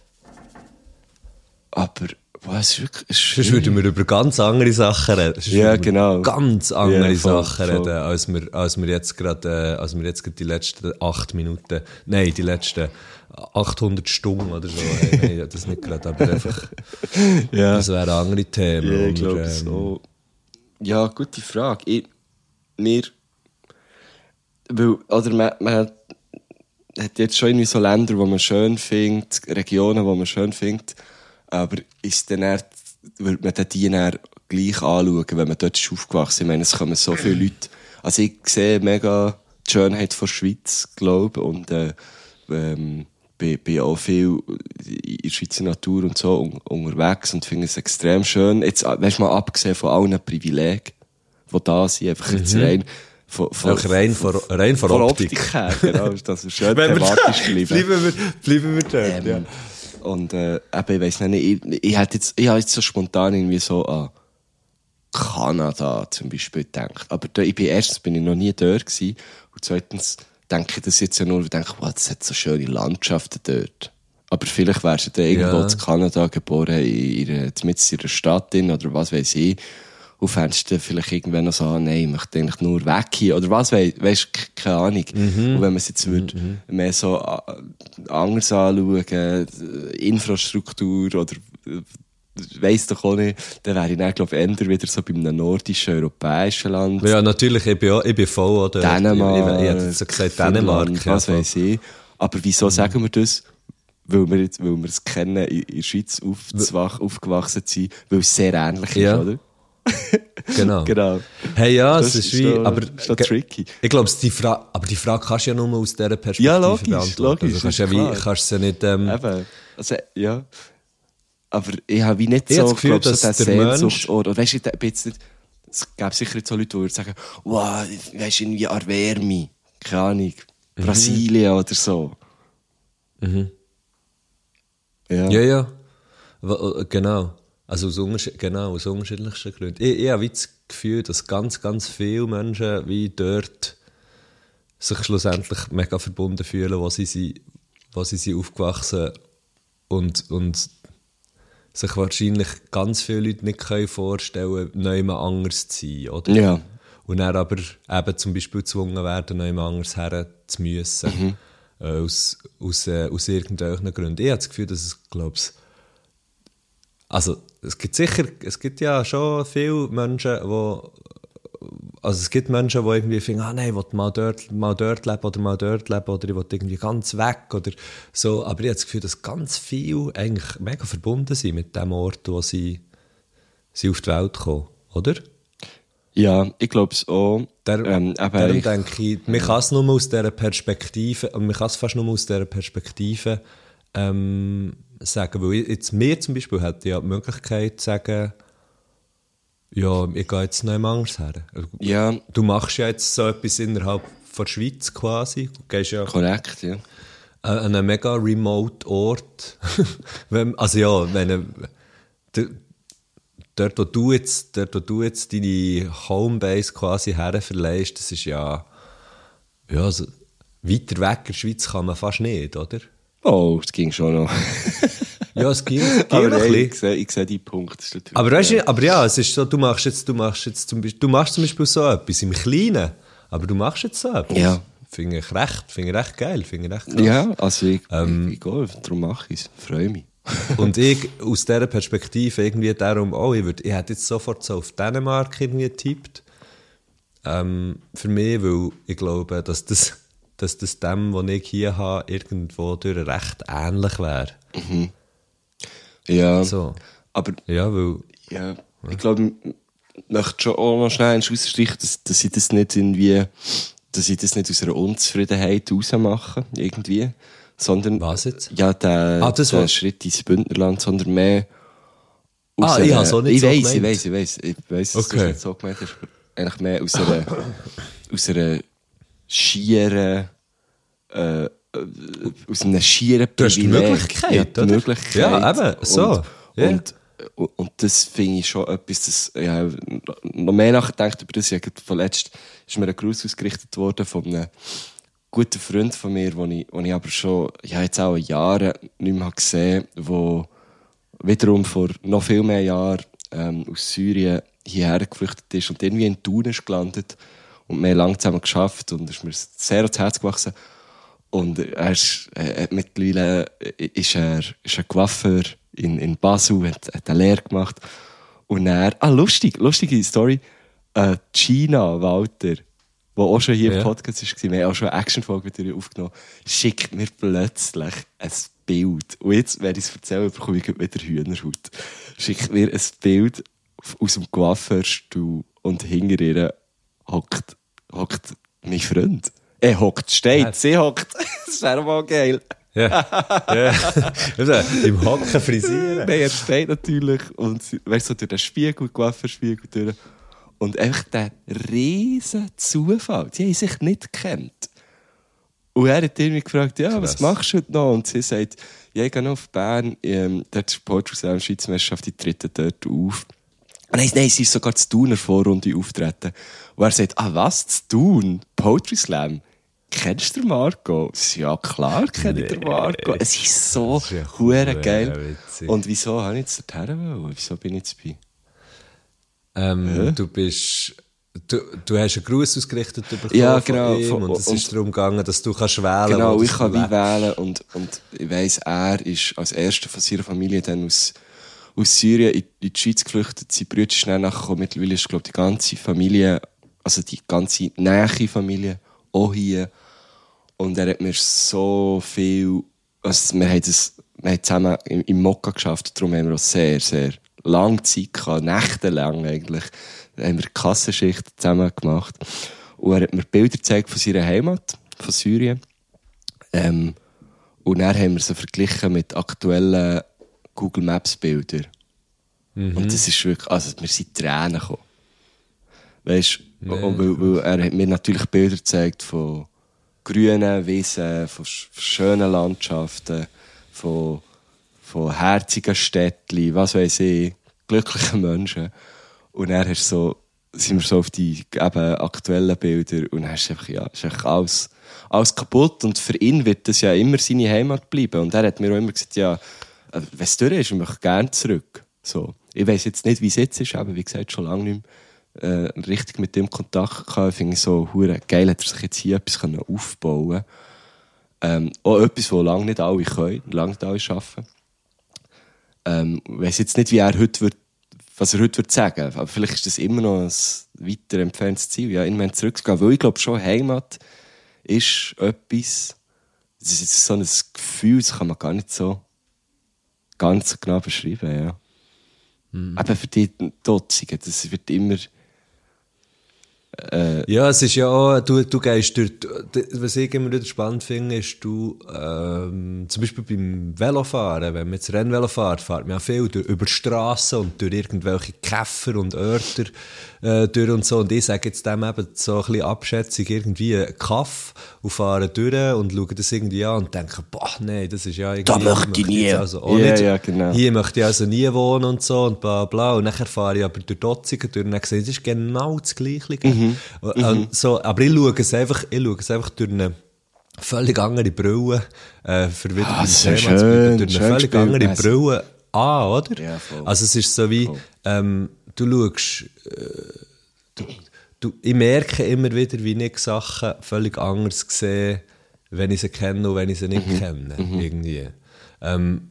aber, boah, es ist wirklich... Sonst würden wir über ganz andere Sachen reden. Ja, genau. Ganz andere ja, voll, Sachen voll. reden, als wir, als wir jetzt gerade, äh, als wir jetzt gerade die letzten acht Minuten, nein, die letzten achthundert Stunden oder so. Hey, nein, das nicht gerade, aber einfach, ja. Das wären andere Themen. Ja, ich glaube ähm, so. Ja, gute Frage. Ich, mir, weil, oder man, man hat jetzt schon irgendwie so Länder, die man schön findet, Regionen, die man schön findet, aber ist dann eher, würde man die dann gleich anschauen, wenn man dort ist aufgewachsen ist. Ich meine, es kommen so viele Leute. Also ich sehe mega die Schönheit von der Schweiz, glaube ich, und äh, ähm, bin, bin auch viel in der Schweizer Natur und so un- unterwegs und finde es extrem schön. Jetzt, weißt du, mal abgesehen von allen Privilegien, die da sind, einfach mhm. jetzt rein von, von, Auch rein von, rein von, von Optik. Optik her, genau, das ist schön thematisch geblieben. Bleiben wir, bleiben wir dort, ähm, ja. Und, äh, eben, ich weiss nicht, ich, ich hätte jetzt, ich habe jetzt so spontan irgendwie so an Kanada zum Beispiel gedacht. Aber da, ich bin, erstens bin ich noch nie dort gewesen, und zweitens denke ich das jetzt ja nur, und denke, wow, das hat so schöne Landschaften dort. Aber vielleicht wärst du dann irgendwo Ja. in Kanada geboren, in ihrer, mitten in einer Stadt drin, oder was weiß ich. Und fändest du vielleicht irgendwann noch so, ah, nein, ich möchte eigentlich nur weg hier, oder was, we weißt du, keine Ahnung. Mhm. Und wenn man es jetzt würde, Mhm. mehr so äh, anders anschauen, äh, Infrastruktur, oder äh, weiss doch auch nicht, dann wäre ich dann, glaube ich, eher wieder so bei einem nordischen, europäischen Land. Ja, natürlich, ich bin, auch, ich bin voll oder Dänemark, Ich, ich, ich hätte jetzt so gesagt, Dänemark. Finnland, ja, was voll. weiss ich. Aber wieso sagen wir das? Weil wir, jetzt, weil wir es kennen, in, in der Schweiz aufzuwach, aufgewachsen sind, weil es sehr ähnlich Ja. ist, oder? Genau. Genau. Hey, ja, Das es ist ist wie, doch- aber, ist doch ge- tricky. Ich glaube, die Frage, aber die Frage kannst du ja nur aus dieser Perspektive Ja, logisch, beantworten. logisch, Also kannst ist ja wie, klar. kannst es ja nicht, ähm, Eben. Also, ja. Aber ich habe wie nicht Ich so, habe das Gefühl, glaub, so dass den der Mensch- Sehnsuchtsort. Oder weißt du, ich bin jetzt nicht, es gäbe sicher jetzt so Leute, die würden sagen, wow, weißt du, irgendwie an Wärme, keine Ahnung, Mhm. Brasilien oder so. Ja. ja, ja. W- äh, Genau. Also aus, unterschied- genau, aus unterschiedlichsten Gründen. Ich, ich habe wie das Gefühl, dass ganz, ganz viele Menschen wie dort sich schlussendlich mega verbunden fühlen, wo sie sind, wo sie sind aufgewachsen und, und sich wahrscheinlich ganz viele Leute nicht können vorstellen können, neu mal anders zu sein, oder? Ja. Und dann aber eben zum Beispiel gezwungen werden, neu mal anders her zu müssen. Äh, aus, aus, äh, aus irgendwelchen Gründen. Ich habe das Gefühl, dass es, glaube ich, also es gibt sicher, es gibt ja schon viele Menschen, die, also es gibt Menschen, die irgendwie finden, ah nein, ich will mal dort, mal dort leben oder mal dort leben oder ich will irgendwie ganz weg oder so. Aber ich habe das Gefühl, dass ganz viele eigentlich mega verbunden sind mit dem Ort, wo sie, sie auf die Welt kommen, oder? Ja, ich glaube es auch. Der, ähm, eben, darum ich- denke ich, man kann es nur aus dieser Perspektive, und man kann es fast nur aus dieser Perspektive ähm, sagen, weil ich- jetzt mir zum Beispiel hätte ja die Möglichkeit zu sagen, ja, ich gehe jetzt noch anders her. Ja, Du machst ja jetzt so etwas innerhalb der Schweiz quasi, du gehst ja korrekt, ja. an einen mega remote Ort. Wenn, also ja, wenn du, dort, wo du jetzt, dort, wo du jetzt deine Homebase quasi herverleihst, das ist ja, ja so, weiter weg in der Schweiz kann man fast nicht, oder? Oh, das ging schon noch. Ja, es geht, es geht Aber noch ein nein, bisschen. ich sehe, ich sehe die Punkte. Das ist natürlich- Aber weißt du, aber ja, es ist so, du machst jetzt, du machst jetzt zum Beispiel, du machst zum Beispiel so etwas im Kleinen, aber du machst jetzt so etwas. Ja. Finde ich recht, finde ich recht geil, finde ich recht krass. Ja, also ich, Ähm, ich, ich gehe, darum mache ich es. Freue mich. Und ich aus dieser Perspektive irgendwie darum, oh, ich, würd, ich hätte jetzt sofort so auf Dänemark irgendwie getippt. Ähm, für mich, weil ich glaube, dass das, dass das dem, was ich hier habe, irgendwo durch recht ähnlich wäre. Ja, So. aber Ja, weil, ja, ich glaube, ich möchte schon auch noch schnell ausstreichen, dass, dass ich das nicht irgendwie, dass ich das nicht aus einer Unzufriedenheit rausmache, irgendwie. Sondern, Was jetzt? Ja, der, Ah, das der war- Schritt ins Bündnerland, sondern mehr Ah, einer- ich habe es auch nicht ich so weiss, gemeint. Ich weiss, ich weiss, ich weiss, dass du Okay. es nicht so gemeint hast, aber eigentlich mehr aus einer, aus einer schieren, äh, äh, aus einem schieren Du hast die Privileg. Möglichkeit, Ja, die oder? Möglichkeit. Ja, eben, so. Und, Ja. und, und, und das finde ich schon etwas, das, ja, noch mehr nachgedacht über das. Ja, vorletzt ist mir ein Gruß ausgerichtet worden von einem guten Freund von mir, den ich, den ich aber schon, ja, jetzt auch Jahre nicht mehr gesehen habe, der wiederum vor noch viel mehr Jahren ähm, aus Syrien hierher geflüchtet ist und irgendwie in Thun ist gelandet und wir haben lange zusammen geschafft und ist mir sehr ans Herz gewachsen. Und er ist, äh, mittlerweile ist er, ist er Coiffeur in, in Basel, hat, hat eine Lehre gemacht. Und er, ah, lustig, lustige Story, äh, Gina Walter, die auch schon hier Ja. im Podcast war, wir haben auch schon eine Action-Folge mit ihr aufgenommen, schickt mir plötzlich ein Bild. Und jetzt, wenn ich es erzähle, bekomme ich wieder Hühnerhaut. Schickt mir ein Bild aus dem Coiffeurstuhl und hinter ihr hockt, hockt mein Freund. Er hockt, steht, Ja. sie hockt. Das wäre mal geil. ja. ja. Also, im Hocken frisieren. Nein, er steht natürlich und sie- weißt du, so durch den Spiegel, Coiffeurspiegel durch. Und einfach der riesen Zufall. Die haben sich nicht gekannt. Und er hat mich gefragt, ja, was Krass. machst du heute noch? Und sie sagt, ja, ich gehe noch auf Bern, ähm, dort ist die Poetry Slam Schweizer Meisterschaft, die treten dort auf. Nein, nein, sie ist sogar zu Thuner Vorrunde auftreten. Und er sagt, ah, was, zu Thun? Poetry Slam? kennst du den Marco? Ja, klar kenne ich den Marco. Es ist so hure geil. Witzig. Und wieso habe ich jetzt dorthin wollen? Wieso bin ich jetzt bei? Ähm, ja. Du bist... Du, du hast einen Gruß ausgerichtet bekommen ja, genau, von ihm und es ist darum gegangen, dass du kannst wählen. Genau, ich kann wie wählen und, und ich weiss, er ist als erster von seiner Familie dann aus, aus Syrien in, in die Schweiz geflüchtet. Sein Bruder ist schnell nachgekommen. Mittlerweile ist, glaube ich, die ganze Familie, also die ganze nahe Familie auch hier. Und er hat mir so viel, also wir haben das, wir haben zusammen im, im Mokka geschafft, darum haben wir auch sehr, sehr lange Zeit gehabt, nächtelang eigentlich. Da haben wir die Kassenschicht zusammen gemacht. Und er hat mir Bilder gezeigt von seiner Heimat, von Syrien. Ähm, und dann haben wir sie verglichen mit aktuellen Google Maps Bildern. Mhm. Und das ist wirklich, also wir sind Tränen gekommen. Weißt du, nee, weil, weil er hat mir natürlich Bilder gezeigt von grünen Wiesen, von schönen Landschaften, von, von herzigen Städtchen, was weiß ich, glücklichen Menschen. Und dann hast so, sind wir so auf die eben aktuellen Bilder und dann hast du einfach, ja, ist einfach alles, alles kaputt. Und für ihn wird das ja immer seine Heimat bleiben. Und er hat mir auch immer gesagt, ja, wenn es durch ist, ich möchte gerne zurück. So. Ich weiss jetzt nicht, wie es jetzt ist, aber wie gesagt, schon lange nicht mehr äh, richtig mit dem Kontakt gehabt. Ich finde es so hure geil, hat er sich jetzt hier etwas aufbauen können. Ähm, auch etwas, das lange nicht alle können, lange nicht alle schaffen. Ähm, ich weiss jetzt nicht, wie er heute wird, was er heute würde sagen. Aber vielleicht ist das immer noch ein weiter entferntes Ziel, ja, irgendwann zurückzugehen. Weil ich glaube schon, Heimat ist etwas, das ist so ein Gefühl, das kann man gar nicht so, gar nicht so genau beschreiben, ja. Mhm. Eben für die Totzigen, das wird immer, Äh, ja, es ist ja auch, du, du gehst durch, was ich immer wieder spannend finde, ist, du, ähm, zum Beispiel beim Velofahren, wenn man jetzt Rennvelo fährt, fährt man ja viel durch, über Strassen und durch irgendwelche Käfer und Örter, äh, durch und so. Und ich sage jetzt dem eben so ein bisschen Abschätzung, irgendwie ein Kaff und fahre durch und schaue das irgendwie an und denke, boah, nee, das ist ja irgendwie... Da möchte ich nie. Also auch ja, nicht, ja, genau. Hier möchte ich also nie wohnen und so und bla bla. Und nachher fahre ich aber durch Dotzigen durch und dann sehe ich, das ist genau das Gleiche. Mhm. Mhm. So, aber ich schaue es einfach, ich schaue es einfach durch eine völlig andere Brille, äh, für wieder ah, beim Thema schön, zu bleiben, durch eine schön völlig gespielt, andere also. Brille an, oder? Ja, voll. Also es ist so wie, ähm, du schaust, äh, du, du, ich merke immer wieder, wie ich Sachen völlig anders sehe, wenn ich sie kenne und wenn ich sie nicht mhm. kenne, mhm. irgendwie. Ähm,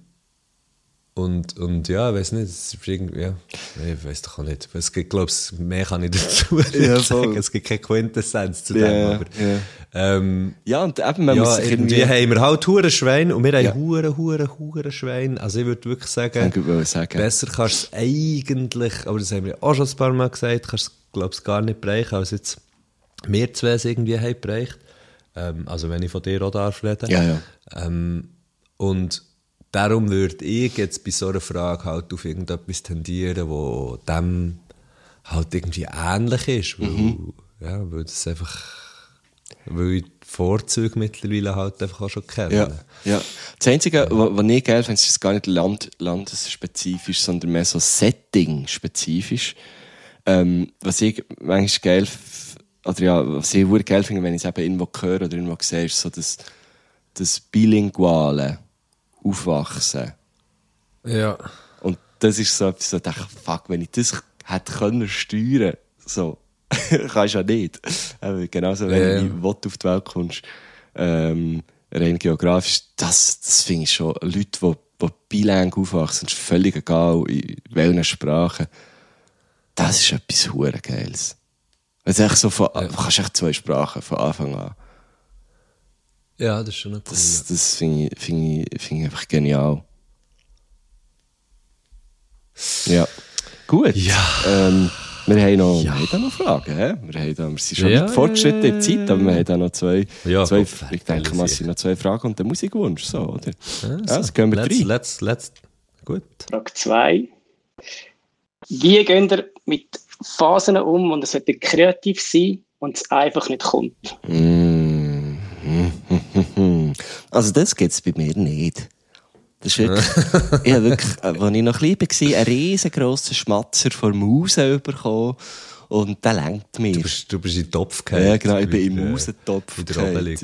Und, und ja, ich weiss nicht, es ist irgendwie, ja, ich weiss doch auch nicht. Es gibt, glaube ich, mehr kann ich dazu ja, sagen. Es gibt keine Quintessenz zu dem, ja, aber, ja. Ähm, ja, und eben, man ja, muss sich irgendwie irgendwie... haben wir halt Hurenschwein und wir haben ja. Huren, Huren, Hurenschwein. Also ich würde wirklich sagen, ich sagen, besser kannst du es eigentlich, aber das haben wir auch schon ein paar Mal gesagt, kannst du es, glaube ich, gar nicht bereichen, als jetzt wir zwei es irgendwie haben bereicht. Ähm, also wenn ich von dir auch darf reden. Ja, ja. Ähm, und darum würde ich jetzt bei so einer Frage halt auf irgendetwas tendieren, wo dem halt irgendwie ähnlich ist. Weil, mhm. ja, weil das einfach, weil ich die Vorzüge mittlerweile halt einfach auch schon kenne. Ja, ja. Das Einzige, was ich geil finde, ist gar nicht land, landesspezifisch, sondern mehr so Setting-spezifisch. Ähm, was ich manchmal geil, oder ja, was ich wirklich geil finde, wenn ich es eben irgendwo höre oder irgendwo sehe, ist so das, das Bilinguale. Aufwachsen. Ja. Und das ist so etwas, so ich dachte, fuck, wenn ich das hätte können steuern, so, kannst du ja nicht. Aber genauso, wenn ja, du ja. auf die Welt kommst, ähm, rein geografisch, das, das finde ich schon, Leute, die, die bilang aufwachsen, ist völlig egal, in welchen Sprachen, das ist etwas hure Geiles. Also echt so von, ja. Du kannst echt zwei Sprachen von Anfang an. Ja, das ist schon cool. Das, das finde ich, find ich, find ich einfach genial. Ja. Gut. Ja. Ähm, wir haben noch, ja. wir haben noch Fragen. He? Wir, haben da, wir sind schon ja, mit Fortschritt ja, in der Zeit, aber wir haben da noch zwei, ja, zwei Gott, ich denke mal, es sind noch zwei Fragen und der Musikwunsch. So, oder? Ja, so. Also gehen wir let's, rein. let's, let's. Gut. Frage zwei. Wie geht ihr mit Phasen um und es sollte kreativ sein und es einfach nicht kommt? Mm. Also das gibt es bei mir nicht. Das ist wirklich, ich habe wirklich, als ich noch klein war, einen riesengroßen Schmatzer vor Mausen bekommen. und der lenkt mir. Du bist, du bist in den Topf gefallen. Ja, genau, ich bin im Mausentopf gefallen.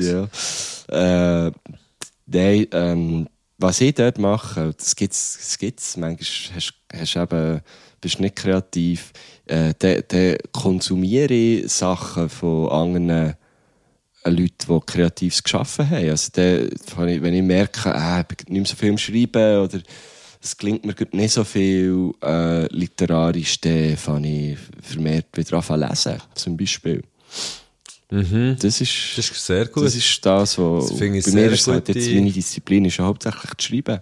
Ja. Äh, nein, ähm, was ich dort mache, das gibt's, das gibt's. Manchmal hast, hast eben, bist nicht kreativ. Äh, dann, dann konsumiere ich Sachen von anderen Leuten, die Kreatives geschaffen haben. Also dann, wenn ich merke, äh, ich bin nicht mehr so viel am Schreiben oder es gelingt mir nicht so viel äh, literarisch, dann fange ich vermehrt wieder an zu lesen, zum Beispiel. Mhm. Das ist, das ist sehr gut. Das ist das, was das bei mir sehr ist halt jetzt meine Disziplin ist ja hauptsächlich zu schreiben.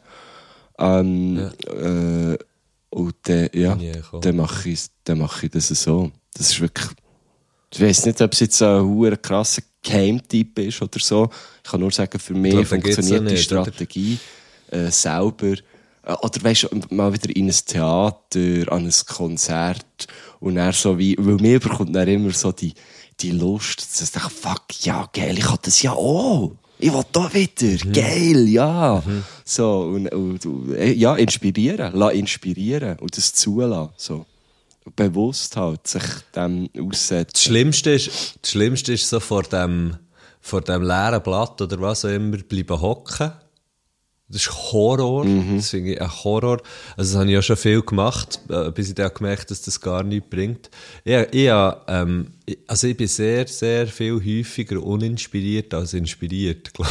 Ähm, ja. Äh, und dann, ja, dann mache ich, dann mache ich das so. Das ist wirklich, ich weiss nicht, ob es jetzt ein hoher krasser Geheimtipp ist oder so. Ich kann nur sagen, für mich glaub, funktioniert die nicht, Strategie äh, selber. Oder weisst du, mal wieder in ein Theater, an ein Konzert. Und dann so wie, weil mir bekommt dann immer so die, die Lust, dass ich denke, fuck, ja, geil, ich hab das ja auch. Ich will da wieder. Mhm. Geil, ja. Mhm. So, und, und, und, ja, inspirieren. Lass inspirieren. Und das zulassen. So. Bewusst halt, sich dem aussetzen. Das Schlimmste ist, das Schlimmste ist so vor dem, vor dem leeren Blatt oder was auch immer, bleiben hocken. Das ist Horror. Mhm. Das finde ich ein Horror. Also, das habe ich ja schon viel gemacht, bis ich dann gemerkt habe, dass das gar nichts bringt. Ich, ich, ähm, also ich bin sehr, sehr viel häufiger uninspiriert als inspiriert, glaube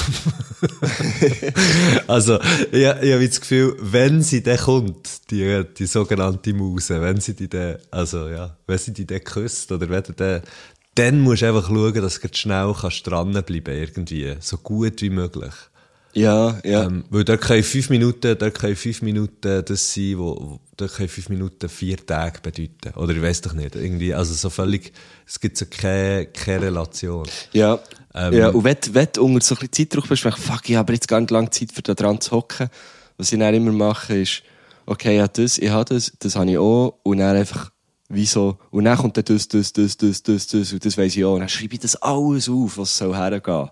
ich. Also, ich, ich habe das Gefühl, wenn sie dann kommt, die, die sogenannte Muse, wenn sie die dann, also, ja, wenn sie die dann küsst, oder wenn du dann, dann musst du einfach schauen, dass du schnell kannst dranbleiben, irgendwie. So gut wie möglich. Ja, ja. Ähm, weil dort können fünf Minuten, dort können fünf Minuten das sein, wo, dort können fünf Minuten vier Tage bedeuten. Oder ich weiss doch nicht. Irgendwie, also so völlig, es gibt so keine, keine Relation. Ja. Ähm, ja. Und wenn, wenn du unter so ein bisschen Zeitdruck bist, denkst du, fuck, ich habe jetzt gar nicht lange Zeit, für da dran zu hocken. Was ich dann immer mache, ist, okay, ja, das, ich habe das, das habe ich auch, und dann einfach, wie so, und dann kommt dann das, das, das, das, das, das, und das weiss ich auch. Und dann schreibe ich das alles auf, was soll hergehen.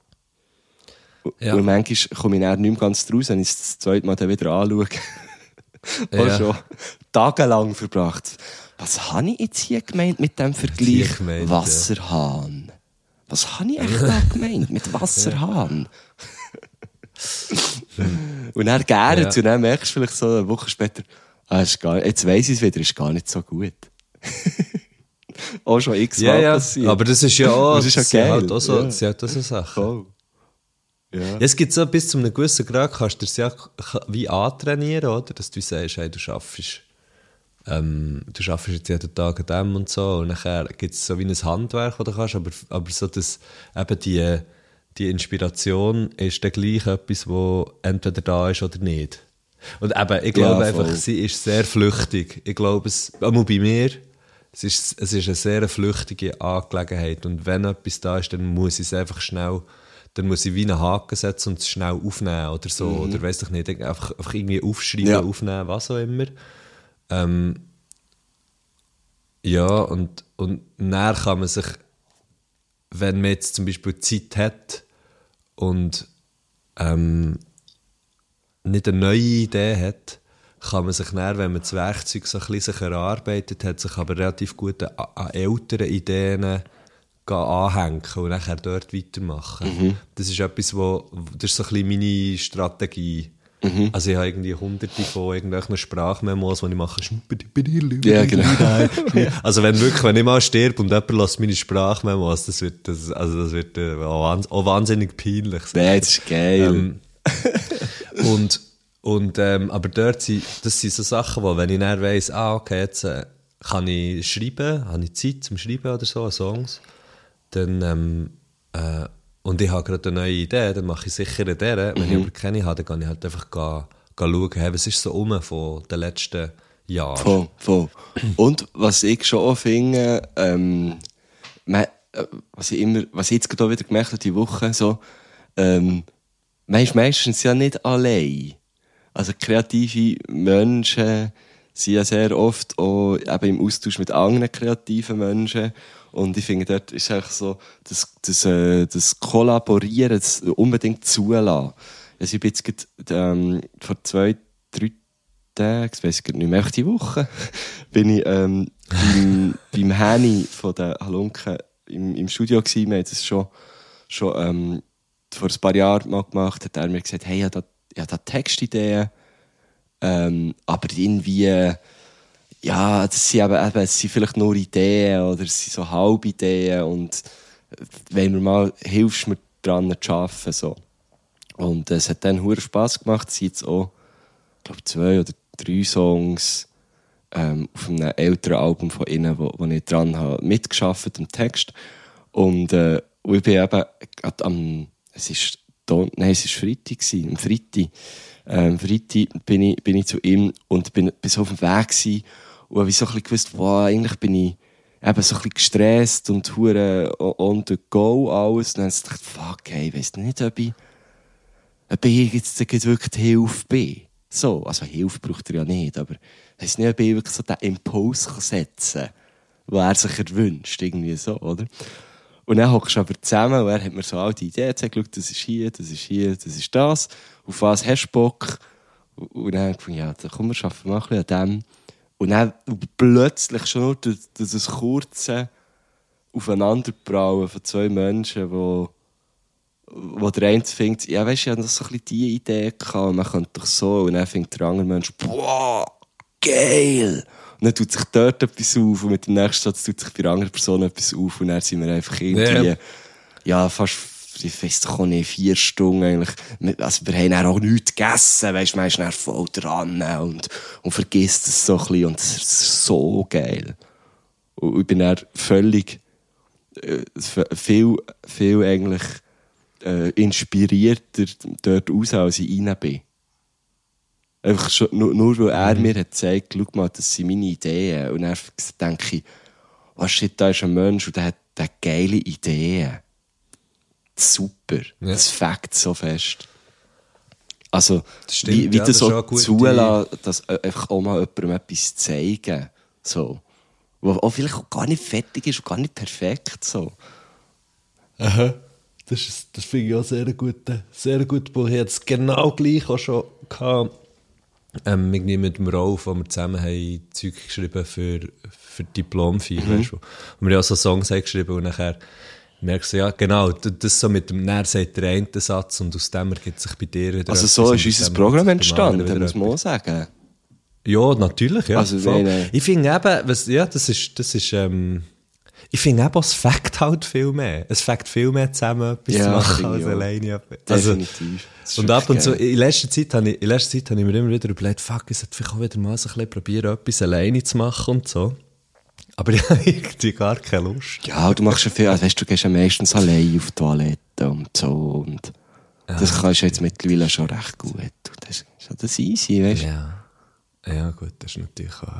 Ja. Und manchmal komme ich dann nicht mehr ganz draus, wenn ich es das zweite Mal dann wieder anschaue. Auch ja. schon tagelang verbracht. Was habe ich jetzt hier gemeint mit dem Vergleich gemeint, Wasserhahn? Ja. Was habe ich echt da gemeint mit Wasserhahn? Und dann gärt es, ja. Und dann merkst du vielleicht so eine Woche später, ah, ist gar, jetzt weiss ich es wieder, ist gar nicht so gut. Auch schon x-mal ja, ja. passiert. Aber das ist ja auch, das ist ja geil. Halt auch so, ja. Das ist auch so Sachen. Cool. Ja. Ja, es gibt so, bis zu einem gewissen Grad kannst du es ja wie antrainieren, oder? Dass du sagst, hey, du schaffst, ähm, du schaffst jetzt jeden Tag an dem und so. Und nachher gibt es so wie ein Handwerk, das du kannst, aber, aber so, dass eben die, die Inspiration ist dann gleich etwas, wo entweder da ist oder nicht. Und eben, ich glaube ja, einfach, sie ist sehr flüchtig. Ich glaube, es, auch bei mir, es ist, es ist eine sehr flüchtige Angelegenheit. Und wenn etwas da ist, dann muss ich es einfach schnell, dann muss ich wie einen Haken setzen und es schnell aufnehmen oder so. Mhm. Oder weiss ich nicht, einfach, einfach irgendwie aufschreiben, ja. aufnehmen, was auch immer. Ähm, ja, und, und dann kann man sich, wenn man jetzt zum Beispiel Zeit hat und ähm, nicht eine neue Idee hat, kann man sich dann, wenn man das Werkzeug so ein bisschen sich erarbeitet hat, sich aber relativ gut an, an älteren Ideen anhängen und nachher dort weitermachen. Mhm. Das ist etwas, wo, das ist so ein bisschen meine Strategie. Mhm. Also ich habe irgendwie hunderte von irgendwelchen Sprachmemos, die ich mache. Ja, genau. Also wenn wirklich, wenn ich mal sterbe und jemand lässt meine Sprachmemos, das wird, das, also das wird äh, auch wahnsinnig peinlich sein. Nee, das ist geil. Ähm, und, und, ähm, aber dort sind, das sind so Sachen, wo, wenn ich dann weiss, ah, okay, jetzt äh, kann ich schreiben, habe ich Zeit zum Schreiben oder so, Songs, dann, ähm, äh, und ich habe gerade eine neue Idee, dann mache ich sicher eine der. Wenn mhm. ich aber keine habe, dann gehe ich halt einfach gehen, gehen schauen, hey, was ist so um von den letzten Jahren. Voll, voll. Und was ich schon auch finde, ähm, man, äh, was ich immer, was ich jetzt gerade auch wieder gemerkt habe, die Woche, so, ähm, man ist meistens ja nicht allein. Also kreative Menschen sind ja sehr oft auch eben im Austausch mit anderen kreativen Menschen. Und ich finde, dort ist eigentlich so, das, das, äh, das Kollaborieren, das unbedingt zulassen. Also ich bin jetzt gerade, ähm, vor zwei, drei Tagen, ich weiss gar nicht mehr, die Woche, bin ich, ähm, beim, beim Henny von den Halunken im, im Studio gewesen. Wir haben das schon, schon ähm, vor ein paar Jahren mal gemacht. Hat er mir gesagt, hey, ich habe da, ich habe da Textideen, ähm, aber irgendwie, ja, das sind, eben, eben, das sind vielleicht nur Ideen oder es sind so Halbideen und wenn wir mal, hilfst du mir dran zu arbeiten, so. Und es hat dann hure Spass gemacht. Es sind jetzt auch, ich glaube, zwei oder drei Songs ähm, auf einem älteren Album von ihnen, wo, wo ich dran habe mitgearbeitet am Text. Und, äh, und ich bin eben am, es ist, Don, nein, es ist Freitag gewesen, am Freitag, ähm, Freitag bin ich, bin ich zu ihm und bin, bin so auf dem Weg gewesen und habe so ein bisschen gewusst, wow, eigentlich bin ich eben so ein bisschen gestresst und hure on the go alles. Und dann habe ich gedacht, fuck, hey, ich weiss nicht, ob ich, ob ich jetzt wirklich die Hilfe bin. So, also Hilfe braucht er ja nicht, aber ich weiss nicht, ob ich wirklich so den Impuls setzen kann, den er sich erwünscht, irgendwie so, oder? Und dann hockst du aber zusammen und er hat mir so all die Ideen gesagt, schau, das ist hier, das ist hier, das ist das, auf was hast du Bock? Und dann habe ich gedacht, ja, dann komm, wir arbeiten mal ein bisschen an dem. Und dann plötzlich schon nur durch, durch das kurze Aufeinanderprallen von zwei Menschen, wo, wo der eine findet, ja weisst du, ich hatte so ein bisschen diese Idee gehabt, man könnte doch so, und dann findet der andere Mensch, boah, geil! Und dann tut sich dort etwas auf und mit dem nächsten Satz tut sich bei der anderen Person etwas auf und dann sind wir einfach irgendwie, ja, ja fast, ich weiss doch auch nicht, vier Stunden eigentlich. Also wir haben dann auch nichts gegessen, weisst du, man ist dann voll dran und, und vergisst es so ein bisschen und das ist so geil. Und ich bin dann völlig, äh, viel, viel eigentlich, äh, inspirierter dort raus, als ich rein bin. Einfach schon, nur, nur weil er mhm. mir hat gezeigt, schau mal, das sind meine Ideen. Und dann denke ich, oh shit, da ist ein Mensch und der hat, der hat geile Ideen. Super. Ja. Das fängt so fest. Also, das stimmt, wie, wie ja, das, das auch zulassen, dass einfach auch mal jemandem etwas zeigen. So. Was auch vielleicht auch gar nicht fertig ist und gar nicht perfekt. So. Aha. Das, ist, das finde ich auch sehr gut. Sehr gut. Ich hatte es genau gleich auch schon gehabt. Ähm, mit dem Rolf, wo wir zusammen haben Zeug geschrieben für, für Diplomfeier, mhm. weißt du. Und wir haben auch so Songs haben geschrieben und nachher merkst du, ja, genau, das so mit dem, näher sagt der eine Satz und aus dem ergibt sich bei dir wieder. Also so ist unser Programm entstanden, das muss man auch sagen. Ja, natürlich, ja. Also, nein, nein. Ich finde eben, was, ja, das ist, das ist, ähm, ich finde eben, es fängt halt viel mehr. Es fängt viel mehr zusammen, etwas ja, zu machen, als alleine. Also, definitiv. Und ab und zu, in letzter Zeit habe ich, in letzter Zeit habe ich mir immer wieder überlegt, fuck, ich sollte vielleicht auch wieder mal so ein bisschen probieren, etwas alleine zu machen und so. Aber ich habe irgendwie gar keine Lust. Ja, du machst ja viel, also weißt, du gehst ja meistens allein auf die Toilette und so. Und ja, das kannst du jetzt mittlerweile schon recht gut. Das ist ja das easy, weißt du? Ja. Ja, gut, das ist natürlich auch.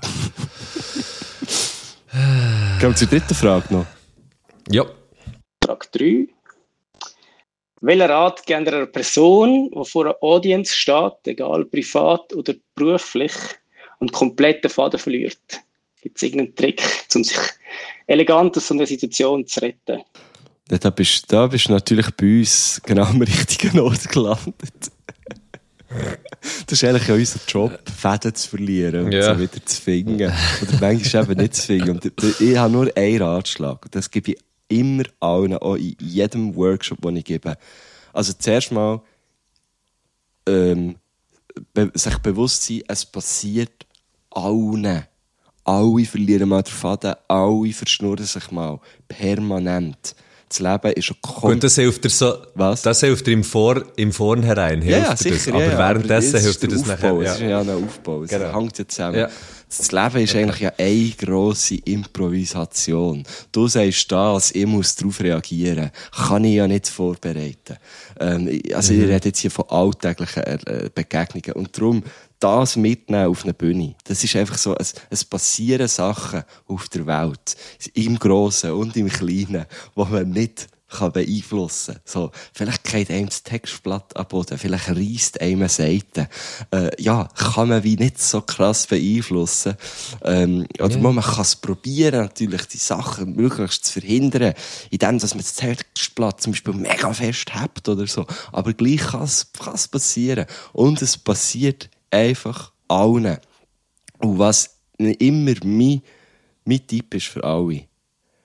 Gehen wir zur dritten Frage noch. Ja. Frage drei. Welchen Rat geben ihr einer Person, die vor einer Audience steht, egal privat oder beruflich, und komplett den Faden verliert? Gibt es irgendeinen Trick, um sich elegant aus so einer Situation zu retten? Ja, da bist da bist du natürlich bei uns genau am richtigen Ort gelandet. Das ist eigentlich auch unser Job, Fäden zu verlieren und ja. so wieder zu finden. Oder manchmal eben nicht zu finden. Und ich habe nur einen Ratschlag. Und das gebe ich immer allen, auch in jedem Workshop, den ich gebe. Also zuerst mal ähm, be- sich bewusst sein, es passiert allen. Alle verlieren mal den Faden, alle verschnurren sich mal. Permanent. Das Leben ist schon komplett... Und das hilft dir so... Was? Das hilft dir im, Vor, im Vornherein. Hilft ja, ja, sicher. Das. Aber ja, währenddessen aber hilft dir das Aufbau. nachher. Ja. Es ist ja ein Aufbau. Es genau. hängt ja zusammen. Ja. Das Leben ist eigentlich ja eine grosse Improvisation. Du sagst das, ich muss darauf reagieren. Kann ich ja nicht vorbereiten. Ähm, also mhm. ich rede jetzt hier von alltäglichen äh, Begegnungen. Und darum, das mitnehmen auf eine Bühne. Das ist einfach so, es, es passieren Sachen auf der Welt. Im Grossen und im Kleinen, die man nicht kann beeinflussen kann. So, vielleicht geht einem das Textblatt am Boden, vielleicht reisst einem eine Seite. Äh, ja, kann man wie nicht so krass beeinflussen. Ähm, oder ja. man kann es probieren, natürlich die Sachen möglichst zu verhindern, indem dass man das Textblatt zum Beispiel mega fest hebt oder so. Aber gleich kann es passieren. Und es passiert einfach allen. Und was immer mein, mein Tipp ist für alle,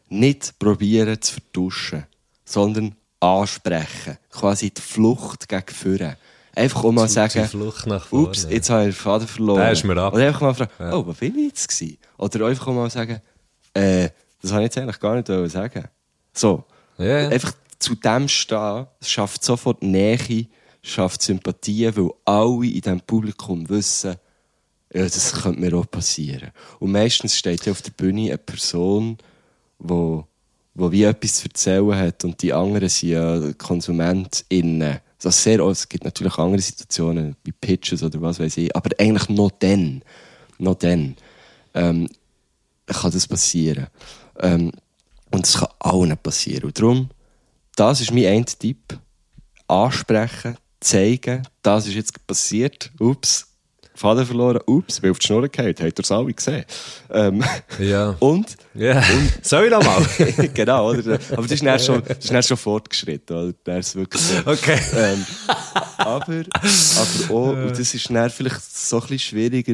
nicht probieren zu vertuschen, sondern ansprechen. Quasi die Flucht gegen vorne. Einfach auch mal sagen, Flucht nach vorne. ups, jetzt habe ich den Faden verloren. Der ist mir ab. Oder einfach mal fragen, Ja. oh, was will ich jetzt gewesen? Oder einfach auch mal sagen, äh, das habe ich jetzt eigentlich gar nicht wollen sagen. So. Ja. Einfach zu dem stehen, es schafft sofort Nähe, schafft Sympathie, weil alle in diesem Publikum wissen, ja, das könnte mir auch passieren. Und meistens steht ja auf der Bühne eine Person, die wo wie etwas zu erzählen hat und die anderen sind ja KonsumentInnen. Also sehr oft, es gibt natürlich andere Situationen, wie Pitches oder was weiß ich, aber eigentlich noch dann, noch dann, ähm, kann das passieren. Ähm, und es kann allen passieren. Und darum, das ist mein ein Tipp. Ansprechen, zeigen, das ist jetzt passiert, ups, Faden verloren, ups, bin auf die Schnur gefallen, habt ihr es alle gesehen. Ähm, Ja. und, Ja. Soll ich noch mal? genau, oder? Aber das ist dann schon, das ist dann schon fortgeschritten, oder? Der ist wirklich so. Okay. Ähm, aber, aber auch, und das ist dann vielleicht so ein bisschen schwieriger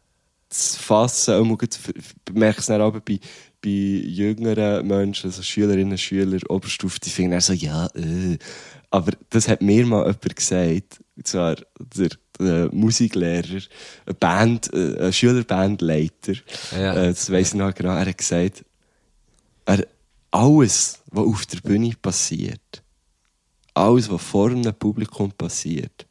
zu fassen, auch gut, ich merke es dann aber bei, bei jüngeren Menschen, also Schülerinnen, Schüler, Oberstufe, die finden dann so, ja, äh. Aber das hat mir mal jemand gesagt, und zwar der, der Musiklehrer, ein Band, ein Schülerbandleiter, Ja. äh, das weiss ich noch genau, er hat gesagt, er, alles, was auf der Bühne passiert, alles, was vor einem Publikum passiert,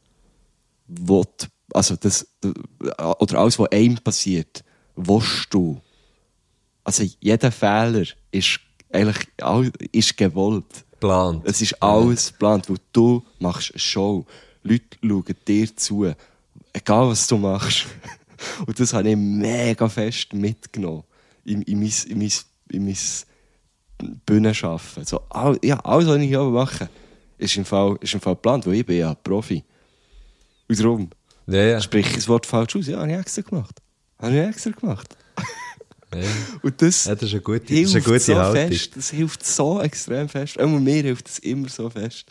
will, also das, oder alles, was einem passiert, willst du. Also jeder Fehler ist eigentlich ist gewollt. Geplant. Es ist alles geplant, weil du machst eine Show. Leute schauen dir zu. Egal, was du machst. Und das habe ich mega fest mitgenommen. In, in mein, in mein, in mein Bühnenschaffen. So, all, ja, alles, was ich hier mache, ist im Fall, ist im Fall geplant, weil ich bin ja Profi. Und darum Ja, ja. sprich ich das Wort falsch aus. Ja, habe ich extra gemacht. Habe ich extra gemacht. Ja. Und das, Ja, das ist eine gute, das ist hilft eine gute so Haltung. fest. Das hilft so extrem fest. Auch mir hilft das immer so fest.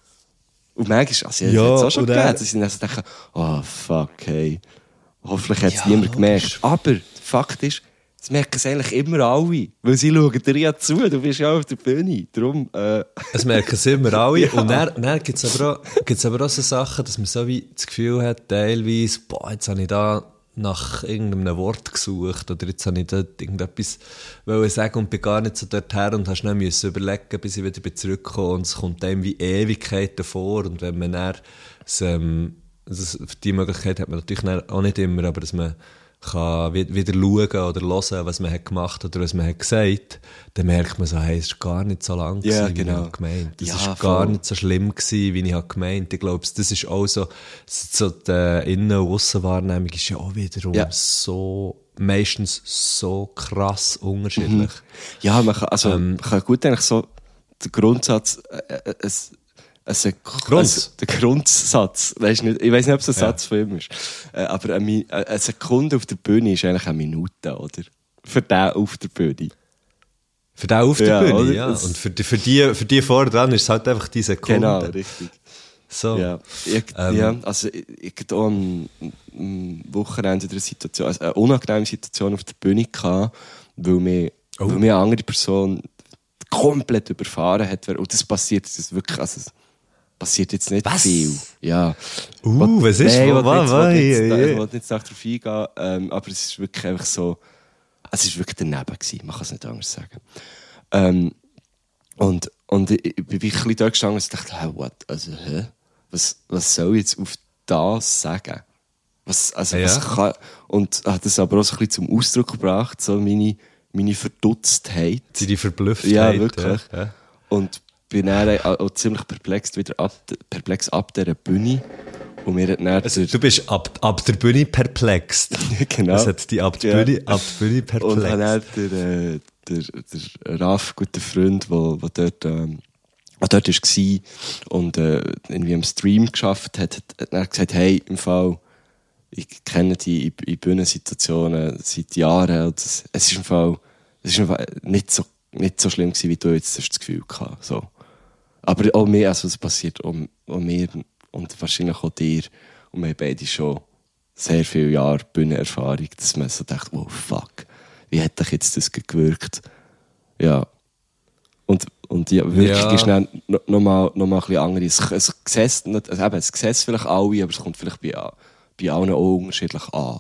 Und manchmal, also ich Ja, habe es auch schon und er- gegeben, dass ich dann so denke, oh fuck, hey. Hoffentlich hat es Ja, niemand gemerkt. logisch. Aber der Fakt ist, das merken es eigentlich immer alle. Weil sie schauen dir ja zu, du bist ja auf der Bühne. Darum, äh, Es merken es immer alle. Ja. Und dann, dann gibt es aber, auch- gibt's aber auch so Sachen, dass man so wie das Gefühl hat, teilweise, boah, jetzt habe ich da nach irgendeinem Wort gesucht oder jetzt habe ich dort irgendetwas wollen sagen und bin gar nicht so dorthin und hast dann müssen überlegen, bis ich wieder bin zurückkomme und es kommt einem wie Ewigkeiten vor und wenn man dann das, ähm, das, die Möglichkeit hat man natürlich dann auch nicht immer, aber dass man kann wi- wieder schauen oder hören, was man hat gemacht oder was man hat gesagt, dann merkt man so, hey, es ist gar nicht so lang Ja, gewesen, wie genau. ich habe gemeint. Das Ja, ist gar voll. nicht so schlimm gewesen, wie ich habe gemeint. Ich glaube, das ist auch so, so die Innen- und Aussenwahrnehmung ist ja auch wiederum Ja. so, meistens so krass unterschiedlich. ja, man kann, also, Ähm. man kann gut eigentlich so den Grundsatz, äh, äh, es, es, Grund? der Grundsatz, weisst nicht, ich weiß nicht, ob es ein Ja. Satz von ihm ist, äh, aber eine, Mi- eine Sekunde auf der Bühne ist eigentlich eine Minute, oder? Für den auf der Bühne. Für den auf der Ja, Bühne, oder? ja. Das- Und für die, für die, für die vorne dran ist es halt einfach die Sekunde. Genau, richtig. So. Ja, ich, Ähm. ja, also ich, ich hatte auch am, am Wochenende eine Situation, also eine unangenehme Situation auf der Bühne gehabt, weil mir, Oh. weil mir eine andere Person komplett überfahren hat. Und das passiert das ist wirklich, also es passiert jetzt nicht Was? viel. Ja. Uh, was ist? Nein, Wo- ich wa- will wa- nicht- ich will ja, nicht- ja. ich will nicht darauf eingehen, ähm, aber es ist wirklich einfach so, es ist wirklich daneben gewesen, man kann es nicht anders sagen. Ähm, und, und ich, ich bin ein bisschen dort gestanden und dachte, hey, what? Also, hä? Was, was soll ich jetzt auf das sagen? Was, also, Ja. was kann, und hat das aber auch so ein bisschen zum Ausdruck gebracht, so meine, meine Verdutztheit. Die, die Verblüfftheit. Ja, wirklich. Ja, ja. Und bin dann auch auch ziemlich perplex, wieder ab, perplex ab dieser Bühne. Und mir hat dann Also, der- du bist ab, ab der Bühne perplext. genau. Das hat die ab der Ja. Bühne, ab der Bühne Und dann perplext. hat der, äh, der, der Raff, guter Freund, der, der dort, ähm, der dort war und äh, irgendwie am Stream geschafft hat, hat, hat er gesagt, hey, im Fall, ich kenne die in, in Bühnensituationen seit Jahren und es, es ist im Fall, es ist im Fall nicht so, nicht so schlimm gewesen, wie du jetzt das Gefühl gehabt. So. Aber auch mir, also es passiert auch, auch mir und wahrscheinlich auch dir. Und wir haben beide schon sehr viele Jahre Bühnenerfahrung, dass man so denkt, oh fuck, wie hat dich jetzt das gewirkt? Ja. Und, und die Wirkung Ja. ist dann noch, noch, mal, noch mal ein bisschen andere. Es, es, es, nicht, also eben, es sieht vielleicht alle, aber es kommt vielleicht bei, bei allen auch unterschiedlich an.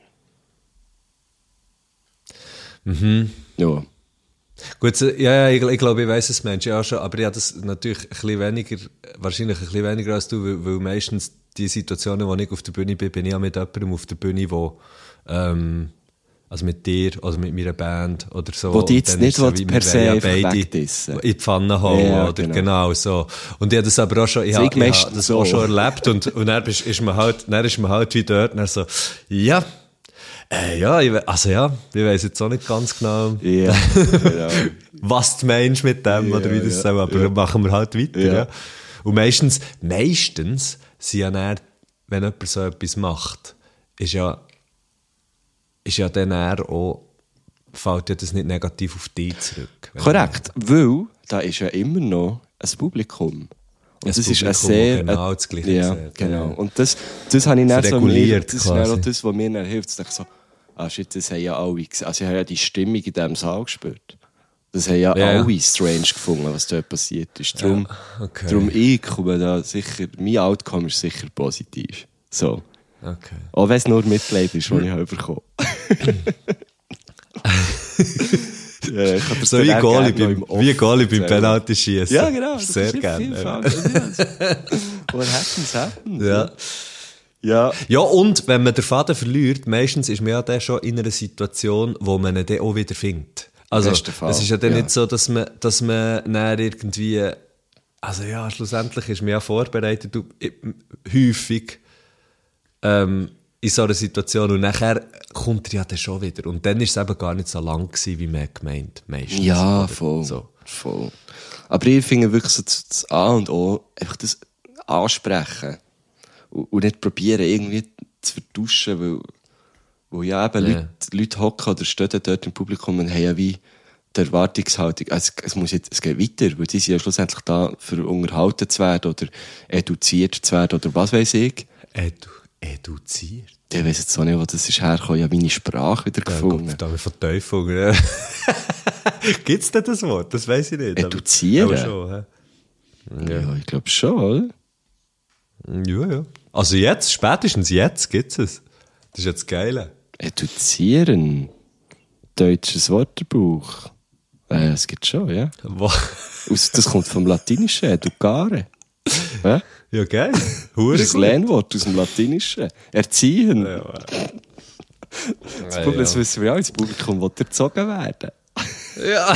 Mhm. Ja. Gut, so- ja, ja, ich, ich glaube, ich weiss es, Mensch, ja schon, aber ich habe das natürlich ein bisschen weniger, wahrscheinlich ein bisschen weniger als du, weil, weil meistens die Situationen, wo ich auf der Bühne bin, bin ich ja mit jemandem auf der Bühne, wo, ähm, also mit dir oder mit meiner Band oder so. Wo die jetzt Und dann nicht ist es so, will, wie per wir se wollen ja einfach beide wegdissen. in die Pfanne hauen, Ja, oder genau. genau. so. Und ich habe das aber auch schon, ich Das habe, ich ich habe meistens das so. auch schon erlebt und, und dann ist, ist man halt, dann ist man halt wie dort, und dann so, ja, äh, ja, ich, we- also ja, ich weiss jetzt auch nicht ganz genau, Ja, genau. was du meinst mit dem, Ja, oder wie das ja, so, aber ja. machen wir halt weiter, Ja. ja. Und meistens, meistens sind ja dann, wenn jemand so etwas macht, ist ja, ist ja dann eher auch, fällt ja das nicht negativ auf dich zurück. Korrekt, weil da ist ja immer noch ein Publikum. Und Ein das ist ein Publikum, sehr... das genau das Gleiche ja, sieht, genau. ja. Und das, das habe ich dann so... reguliert Das ist dann quasi. auch das, was mir dann hilft. dass ich so, ah shit, das haben ja alle gesehen. Also ich habe ja die Stimmung in diesem Saal gespürt. Das haben ja, Ja, ja. alle strange gefunden, was dort passiert ist. Darum, okay. darum ich komme da sicher... Mein Outcome ist sicher positiv. So. Okay. Auch wenn es nur Mitleid ist, das ich habe bekommen. Ja, ich kann das So dann wie auch Goalie gerne beim, noch im wie Off Goalie beim erzählen. Penalty schießen. Ja, genau. das Sehr ist gerne. Vielfalt. What happens, happens. Ja. Ja. Ja, und wenn man den Faden verliert, meistens ist man ja dann schon in einer Situation, wo man ihn dann auch wieder findet. Also, Besten Fall, es ist ja dann ja. nicht so, dass man, dass man dann irgendwie, also ja, schlussendlich ist man ja vorbereitet, und, äh, häufig, ähm, in so einer Situation, und nachher kommt er ja dann schon wieder. Und dann ist es eben gar nicht so lang gewesen, wie man gemeint, meistens. Ja, oder? voll. So. voll. Aber ich finde wirklich so das, das A und O, einfach das ansprechen. Und, und nicht probieren, irgendwie zu vertuschen, weil, weil ja eben Ja. Leute, Leute hocken oder stehen dort im Publikum und haben ja wie die Erwartungshaltung, also es, es, muss jetzt, es geht weiter, weil die sind ja schlussendlich da, für unterhalten zu werden oder eduziert zu werden oder was weiß ich. Edu eduziert. Ich weiss jetzt auch nicht, wo das ist hergekommen. Ich habe meine Sprache wieder Ja, gefunden. Gott, da Verteufung. Ja. Gibt es denn das Wort? Das weiss ich nicht. aber- Eduzieren? Aber schon, hä? Ja, ich glaube schon, oder? Ja, ja. Also jetzt, spätestens jetzt gibt es. Das ist jetzt geil. Eduzieren. Deutsches Wörterbuch. Äh, es gibt schon, ja. Aus, das kommt vom Latinischen, educare. Ja? Ja, geil. Das ist Hure ein Lernwort aus dem Latinischen. Erziehen. Ja, Das Publikum, das wissen wir auch, das Publikum will erzogen werden. ja.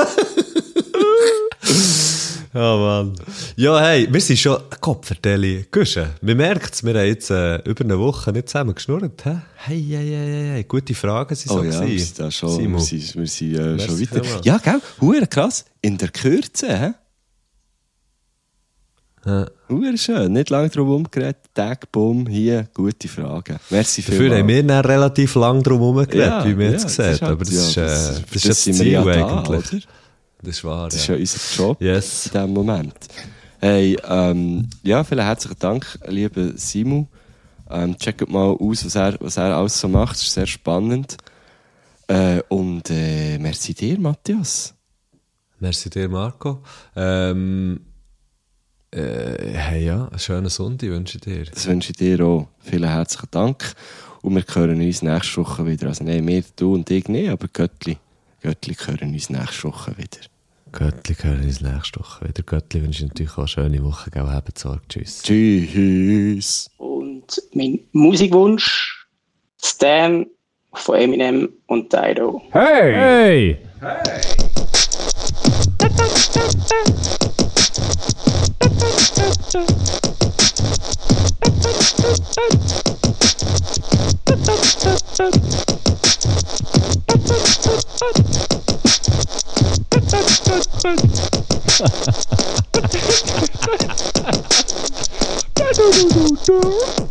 Ja, Mann. Ja, hey, wir sind schon Kopfverteilen. Guschen, man merkt es, wir haben jetzt äh, über eine Woche nicht zusammen geschnurrt. Hä? Hey, hey, hey, hey, gute Fragen sind so Oh ja, wir gewesen. sind, da schon, Simon. wir sind, wir sind äh, Merci schon weiter. vielmals. Ja, gell? Hure krass. In der Kürze, hä? Ja. Hure schön. Nicht lange drum umgeredet. Tag, bumm, hier, gute Fragen. Merci Dafür vielmals. haben wir dann relativ lang drum herum geredet, Ja, wie man jetzt ja, sieht. das ist halt- Aber das ja, ist, äh, das- das für ist das das sind wir Ziel ja da, eigentlich. oder? Das ist wahr, Das ist ja. ja unser Job Yes. in diesem Moment. Hey, ähm, ja, vielen herzlichen Dank, lieber Simon. Ähm, checkt mal aus, was er, was er alles so macht. Das ist sehr spannend. Äh, und äh, merci dir, Matthias. Merci dir, Marco. Ähm, äh, hey, ja, einen schönen Sonntag wünsche ich dir. Das wünsche ich dir auch. Vielen herzlichen Dank. Und wir hören uns nächste Woche wieder. Also, nein, wir, du und ich nicht, aber Göttli. Göttli hören uns nächste Woche wieder. Göttli hören uns nächste Woche wieder. Göttli wünsche ich natürlich auch eine schöne Woche. Gell, habt Sorge. Tschüss. Tschüss. Und mein Musikwunsch, Stan von Eminem und Dido. Hey! Hey!